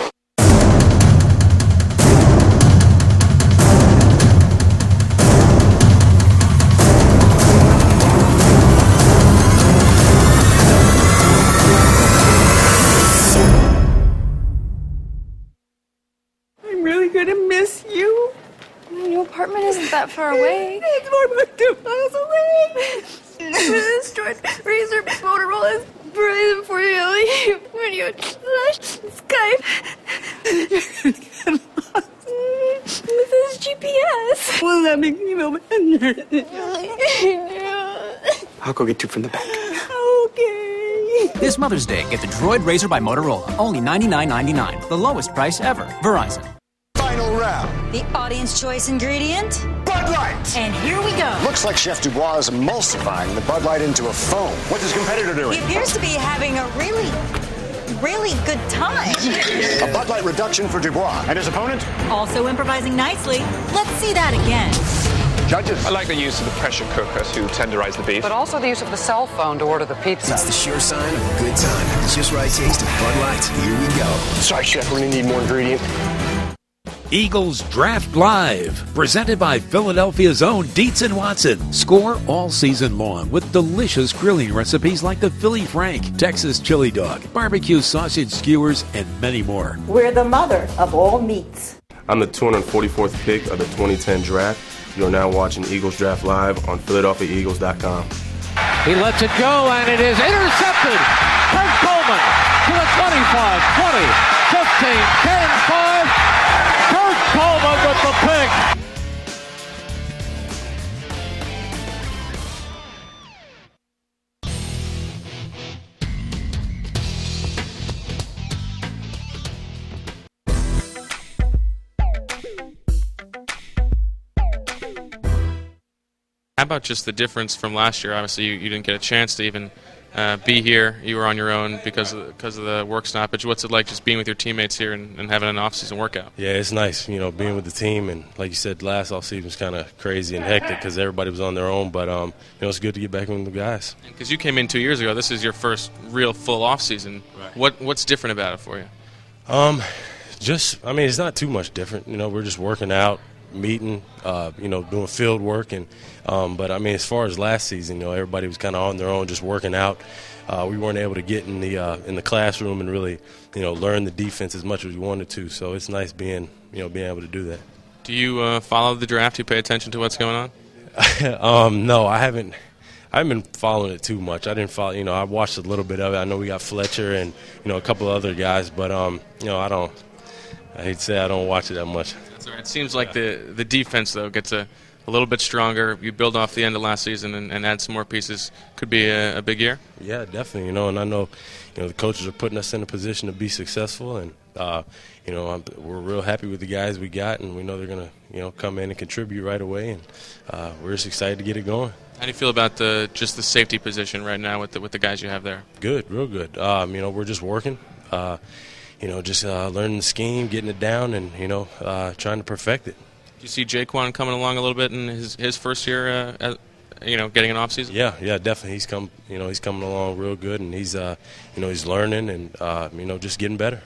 I'm really gonna miss you. My new apartment isn't that far away. It's more than 2 miles away. The destroyed Razor Motorola is brilliant for you when you Skype. You're gonna get lost. With his GPS. Well, that makes me feel better. I'll go get 2 from the back. Okay. This Mother's Day, get the Droid Razor by Motorola. Only $99.99. The lowest price ever. Verizon. Final round. The audience choice ingredient? Bud Light. And here we go. Looks like Chef Dubois is emulsifying the Bud Light into a foam. What's his competitor doing? He appears to be having a really good time. A Bud Light reduction for Dubois. And his opponent? Also improvising nicely. Let's see that again. Judges. I like the use of the pressure cooker to tenderize the beef. But also the use of the cell phone to order the pizza. It's the sure sign of a good time. It's just right taste of Bud Light. Here we go. Sorry, Chef, we're gonna need more ingredient. Eagles Draft Live, presented by Philadelphia's own Dietz & Watson. Score all season long with delicious grilling recipes like the Philly Frank, Texas Chili Dog, barbecue sausage skewers, and many more. We're the mother of all meats. I'm the 244th pick of the 2010 draft. You are now watching Eagles Draft Live on PhiladelphiaEagles.com. He lets it go, and it is intercepted. Kurt Coleman to the 25, 20, 15, 10, 5. Kurt Coleman with the pick. How about just the difference from last year? Obviously, you didn't get a chance to even be here. You were on your own because of the work stoppage. What's it like just being with your teammates here and having an off-season workout? Yeah, it's nice, being with the team. And like you said, last off-season was kind of crazy and hectic because everybody was on their own. But, it's good to get back with the guys. Because you came in 2 years ago. This is your first real full off-season. Right. What's different about it for you? It's not too much different. We're just working out, meeting, doing field work, and but as far as last season, everybody was kind of on their own, just working out. We weren't able to get in the classroom and really, learn the defense as much as we wanted to. So it's nice being able to do that. Do you follow the draft? Do you pay attention to what's going on? No, I haven't been following it too much. I didn't follow. I watched a little bit of it. I know we got Fletcher and a couple of other guys, but I hate to say I don't watch it that much. That's all right. It seems like the defense, though, gets a little bit stronger. You build off the end of last season and add some more pieces. Could be a big year. Yeah, definitely. And I know, the coaches are putting us in a position to be successful, and we're real happy with the guys we got, and we know they're going to come in and contribute right away, and we're just excited to get it going. How do you feel about just the safety position right now with the guys you have there? Good, real good. We're just working. Learning the scheme, getting it down, and trying to perfect it. Do you see Jaquan coming along a little bit in his first year? Getting an off season. Yeah, definitely. He's coming along real good, and he's he's learning and just getting better.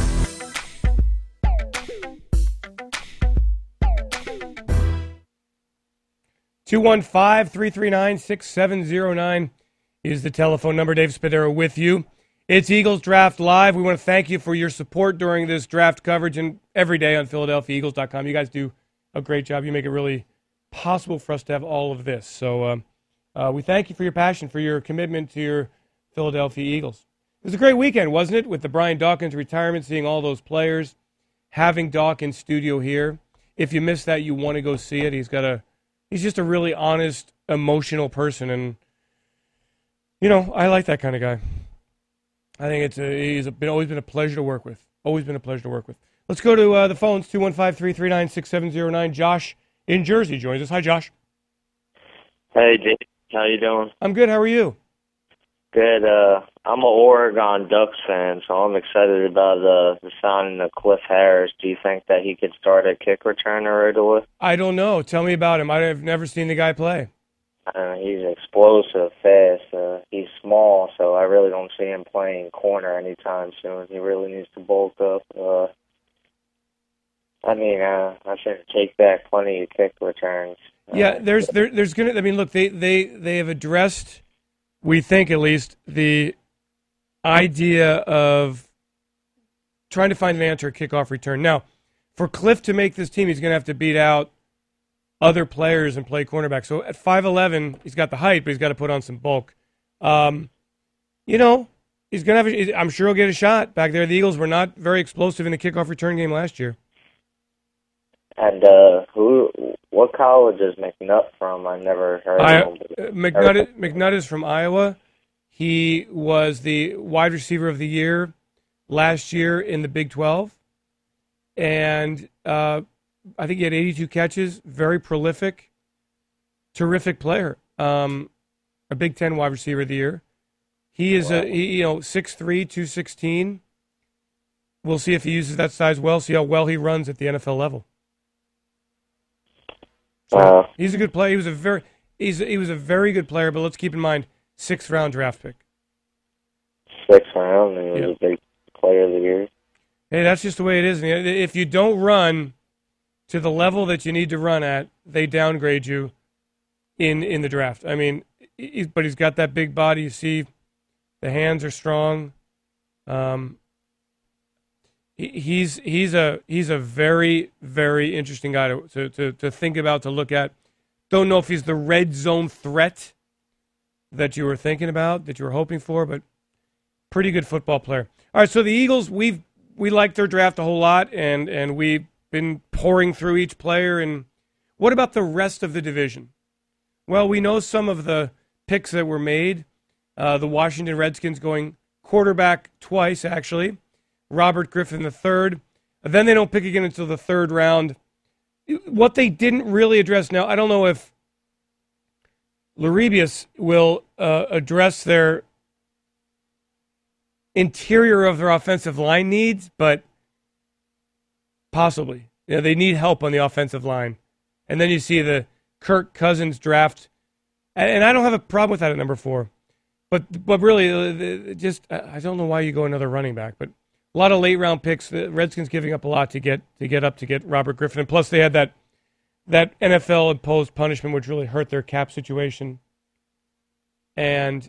(215-339-6709) is the telephone number. Dave Spadaro with you. It's Eagles Draft Live. We want to thank you for your support during this draft coverage and every day on PhiladelphiaEagles.com. You guys do a great job. You make it really possible for us to have all of this. So we thank you for your passion, for your commitment to your Philadelphia Eagles. It was a great weekend, wasn't it, with the Brian Dawkins retirement, seeing all those players, having Doc in studio here. If you missed that, you want to go see it. He's just a really honest, emotional person, and, I like that kind of guy. I think he's always been a pleasure to work with. Always been a pleasure to work with. Let's go to the phones, 215-339-6709. Josh in Jersey joins us. Hi, Josh. Hey, Dave. How you doing? I'm good. How are you? Good. I'm an Oregon Ducks fan, so I'm excited about the signing of Cliff Harris. Do you think that he could start a kick returner right away? I don't know. Tell me about him. I've never seen the guy play. He's explosive, fast. He's small, so I really don't see him playing corner anytime soon. He really needs to bulk up. I should take back plenty of kick returns. Yeah, there's gonna. I mean, look, they have addressed, we think at least, the idea of trying to find an answer at kickoff return. Now, for Cliff to make this team, he's going to have to beat out other players and play cornerback. So at 5'11", he's got the height, but he's got to put on some bulk. He's going to have. I'm sure he'll get a shot back there. The Eagles were not very explosive in the kickoff return game last year. And what college is McNutt from? I never heard of him. McNutt is from Iowa. He was the wide receiver of the year last year in the Big 12. And I think he had 82 catches, very prolific, terrific player. A Big 10 wide receiver of the year. He is 6'3", 216. We'll see if he uses that size well, see how well he runs at the NFL level. So he's a good player. He was a very good player, but let's keep in mind, 6th round draft pick. 6th round, and he was a big player of the year. Hey, that's just the way it is. If you don't run to the level that you need to run at, they downgrade you in the draft. I mean, but he's got that big body. You see, the hands are strong. He's a very, very interesting guy to think about, to look at. Don't know if he's the red zone threat that you were thinking about, that you were hoping for, but pretty good football player. All right, so the Eagles, we like their draft a whole lot, and we've been pouring through each player. And what about the rest of the division? Well, we know some of the picks that were made. The Washington Redskins going quarterback twice, actually. Robert Griffin III. Then they don't pick again until the 3rd round. What they didn't really address now, I don't know if Luribius will address their interior of their offensive line needs, but possibly. They need help on the offensive line. And then you see the Kirk Cousins draft, and I don't have a problem with that at number 4. But really, just I don't know why you go another running back, but a lot of late round picks. The Redskins giving up a lot to get Robert Griffin, and plus they had that NFL imposed punishment, which really hurt their cap situation. And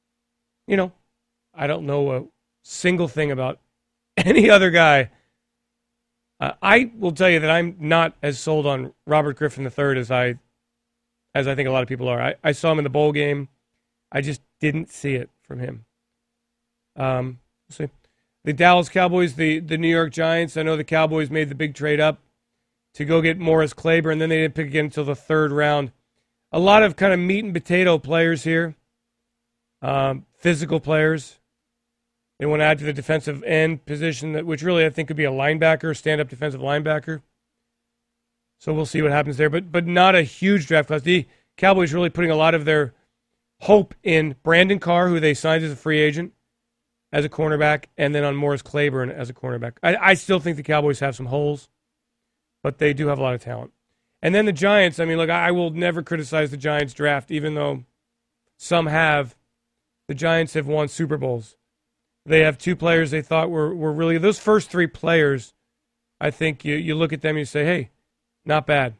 I don't know a single thing about any other guy. I will tell you that I'm not as sold on Robert Griffin III as I think a lot of people are. I saw him in the bowl game. I just didn't see it from him. We'll see. The Dallas Cowboys, the New York Giants. I know the Cowboys made the big trade up to go get Morris Claiborne, and then they didn't pick again until the 3rd round. A lot of kind of meat and potato players here, physical players. They want to add to the defensive end position, which really I think could be a linebacker, stand-up defensive linebacker. So we'll see what happens there, but not a huge draft class. The Cowboys really putting a lot of their hope in Brandon Carr, who they signed as a free agent, as a cornerback, and then on Morris Claiborne as a cornerback. I still think the Cowboys have some holes, but they do have a lot of talent. And then the Giants, I mean, look, I will never criticize the Giants draft, even though some have. The Giants have won Super Bowls. They have 2 players they thought were really, those first 3 players, I think you look at them and you say, hey, not bad.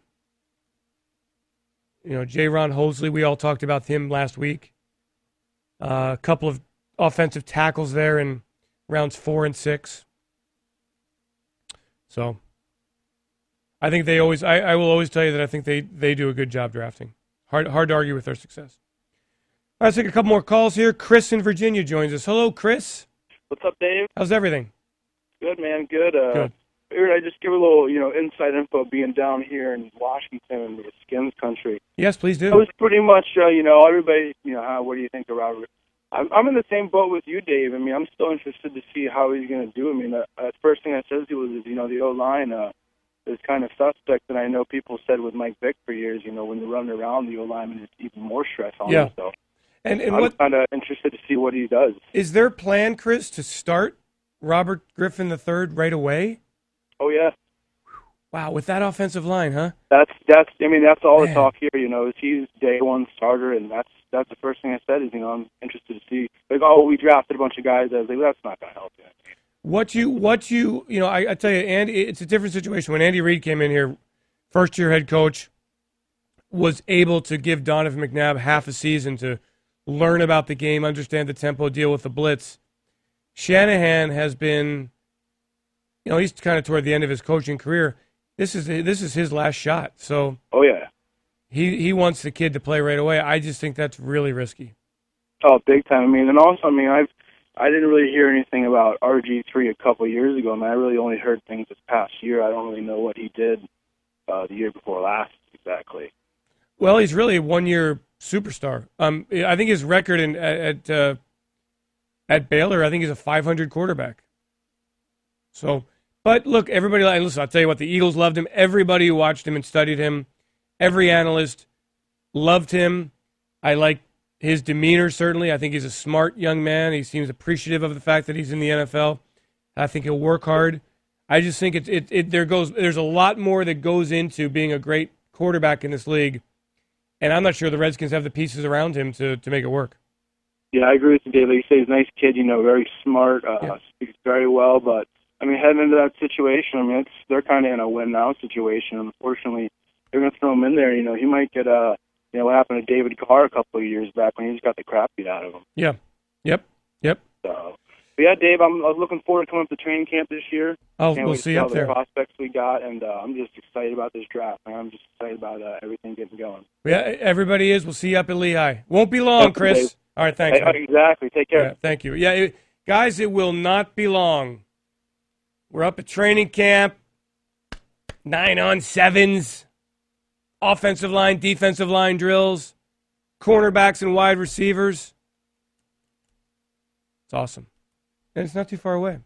J-Ron Hosley, we all talked about him last week. A couple of offensive tackles there in rounds 4 and 6. So I think they always, I will always tell you that I think they do a good job drafting. Hard to argue with their success. All right, let's take a couple more calls here. Chris in Virginia joins us. Hello, Chris. What's up, Dave? How's everything? Good, man. Good. Good. Figured I'd just give a little, inside info being down here in Washington in the Skins country. Yes, please do. I was pretty much, everybody, what do you think of I'm in the same boat with you, Dave. I mean, I'm still interested to see how he's going to do. I mean, the first thing I said to you was, the O-line is kind of suspect, and I know people said with Mike Vick for years, when you're running around the O-lineman, it's even more stress on him. So and I'm kind of interested to see what he does. Is their plan, Chris, to start Robert Griffin III right away? Oh, yeah. Wow, with that offensive line, huh? That's all the talk here, is he's day one starter, and that's the first thing I said is, I'm interested to see. Like, we drafted a bunch of guys. I was like, that's not going to help you. I tell you, Andy, it's a different situation. When Andy Reid came in here, first-year head coach, was able to give Donovan McNabb half a season to learn about the game, understand the tempo, deal with the blitz. Shanahan has been, he's kind of toward the end of his coaching career. This is his last shot. So, oh yeah, he wants the kid to play right away. I just think that's really risky. Oh, big time. I didn't really hear anything about RG3 a couple of years ago. I really only heard things this past year. I don't really know what he did the year before last exactly. Well, he's really a one-year superstar. I think his record at Baylor, I think he's a 500 quarterback. So. But look, everybody, listen, I'll tell you what, the Eagles loved him. Everybody who watched him and studied him, every analyst loved him. I like his demeanor, certainly. I think he's a smart young man. He seems appreciative of the fact that he's in the NFL. I think he'll work hard. I just think there's a lot more that goes into being a great quarterback in this league, and I'm not sure the Redskins have the pieces around him to make it work. Yeah, I agree with you, Dave. Like you say, he's a nice kid, very smart, speaks very well, but heading into that situation, they're kind of in a win-now situation. Unfortunately, they're going to throw him in there. He might get, what happened to David Carr a couple of years back when he just got the crap beat out of him. Yeah. Yep. So, but yeah, Dave, I was looking forward to coming up to training camp this year. Oh, we'll see you up there. The prospects we got, and I'm just excited about this draft, man. I'm just excited about everything getting going. Yeah, everybody is. We'll see you up at Lehigh. Won't be long, Chris. Dave. All right, thanks. Exactly. Take care. Yeah, thank you. Yeah, guys, it will not be long. We're up at training camp, 9-on-7s, offensive line, defensive line drills, cornerbacks and wide receivers. It's awesome. And it's not too far away.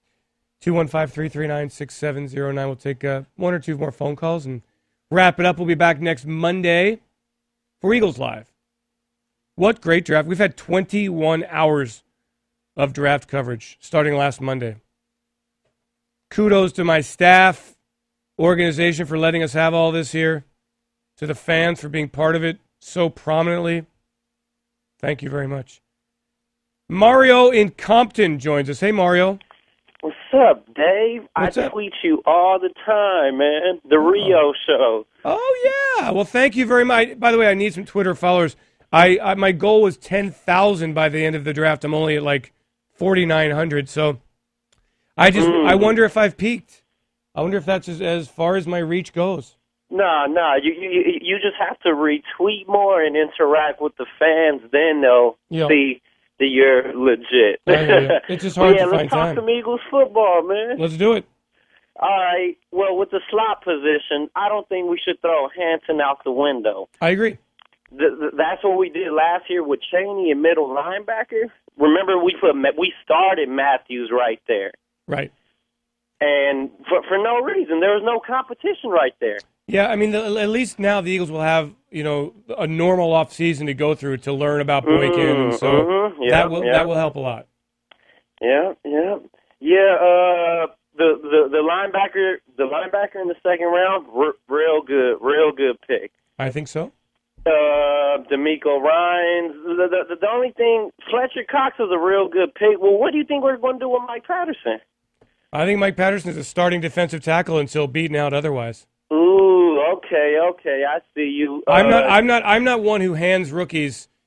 215-339-6709. We'll take one or two more phone calls and wrap it up. We'll be back next Monday for Eagles Live. What great draft. We've had 21 hours of draft coverage starting last Monday. Kudos to my staff, organization for letting us have all this here, to the fans for being part of it so prominently. Thank you very much. Mario in Compton joins us. Hey, Mario. What's up, Dave? What's up? Tweet you all the time, man. The Rio Show. Oh, yeah. Well, thank you very much. By the way, I need some Twitter followers. My goal was 10,000 by the end of the draft. I'm only at 4,900, so... I wonder if I've peaked. I wonder if that's as far as my reach goes. No. You just have to retweet more and interact with the fans. Then they'll see that you're legit. It's just hard to find let's talk time. some Eagles football, man. Let's do it. All right. Well, with the slot position, I don't think we should throw Hanson out the window. I agree. That's what we did last year with Chaney and middle linebacker. Remember, we started Matthews right there. Right. And for no reason. There was no competition right there. Yeah, at least now the Eagles will have, a normal off season to go through to learn about Boykin, and so that will help a lot. Yeah. The linebacker in the second round, real good pick. I think so. D'Amico Ryans. The only thing, Fletcher Cox is a real good pick. Well, what do you think we're going to do with Mike Patterson? I think Mike Patterson is a starting defensive tackle until beaten out otherwise. Ooh, okay, I see you. I'm not one who hands rookies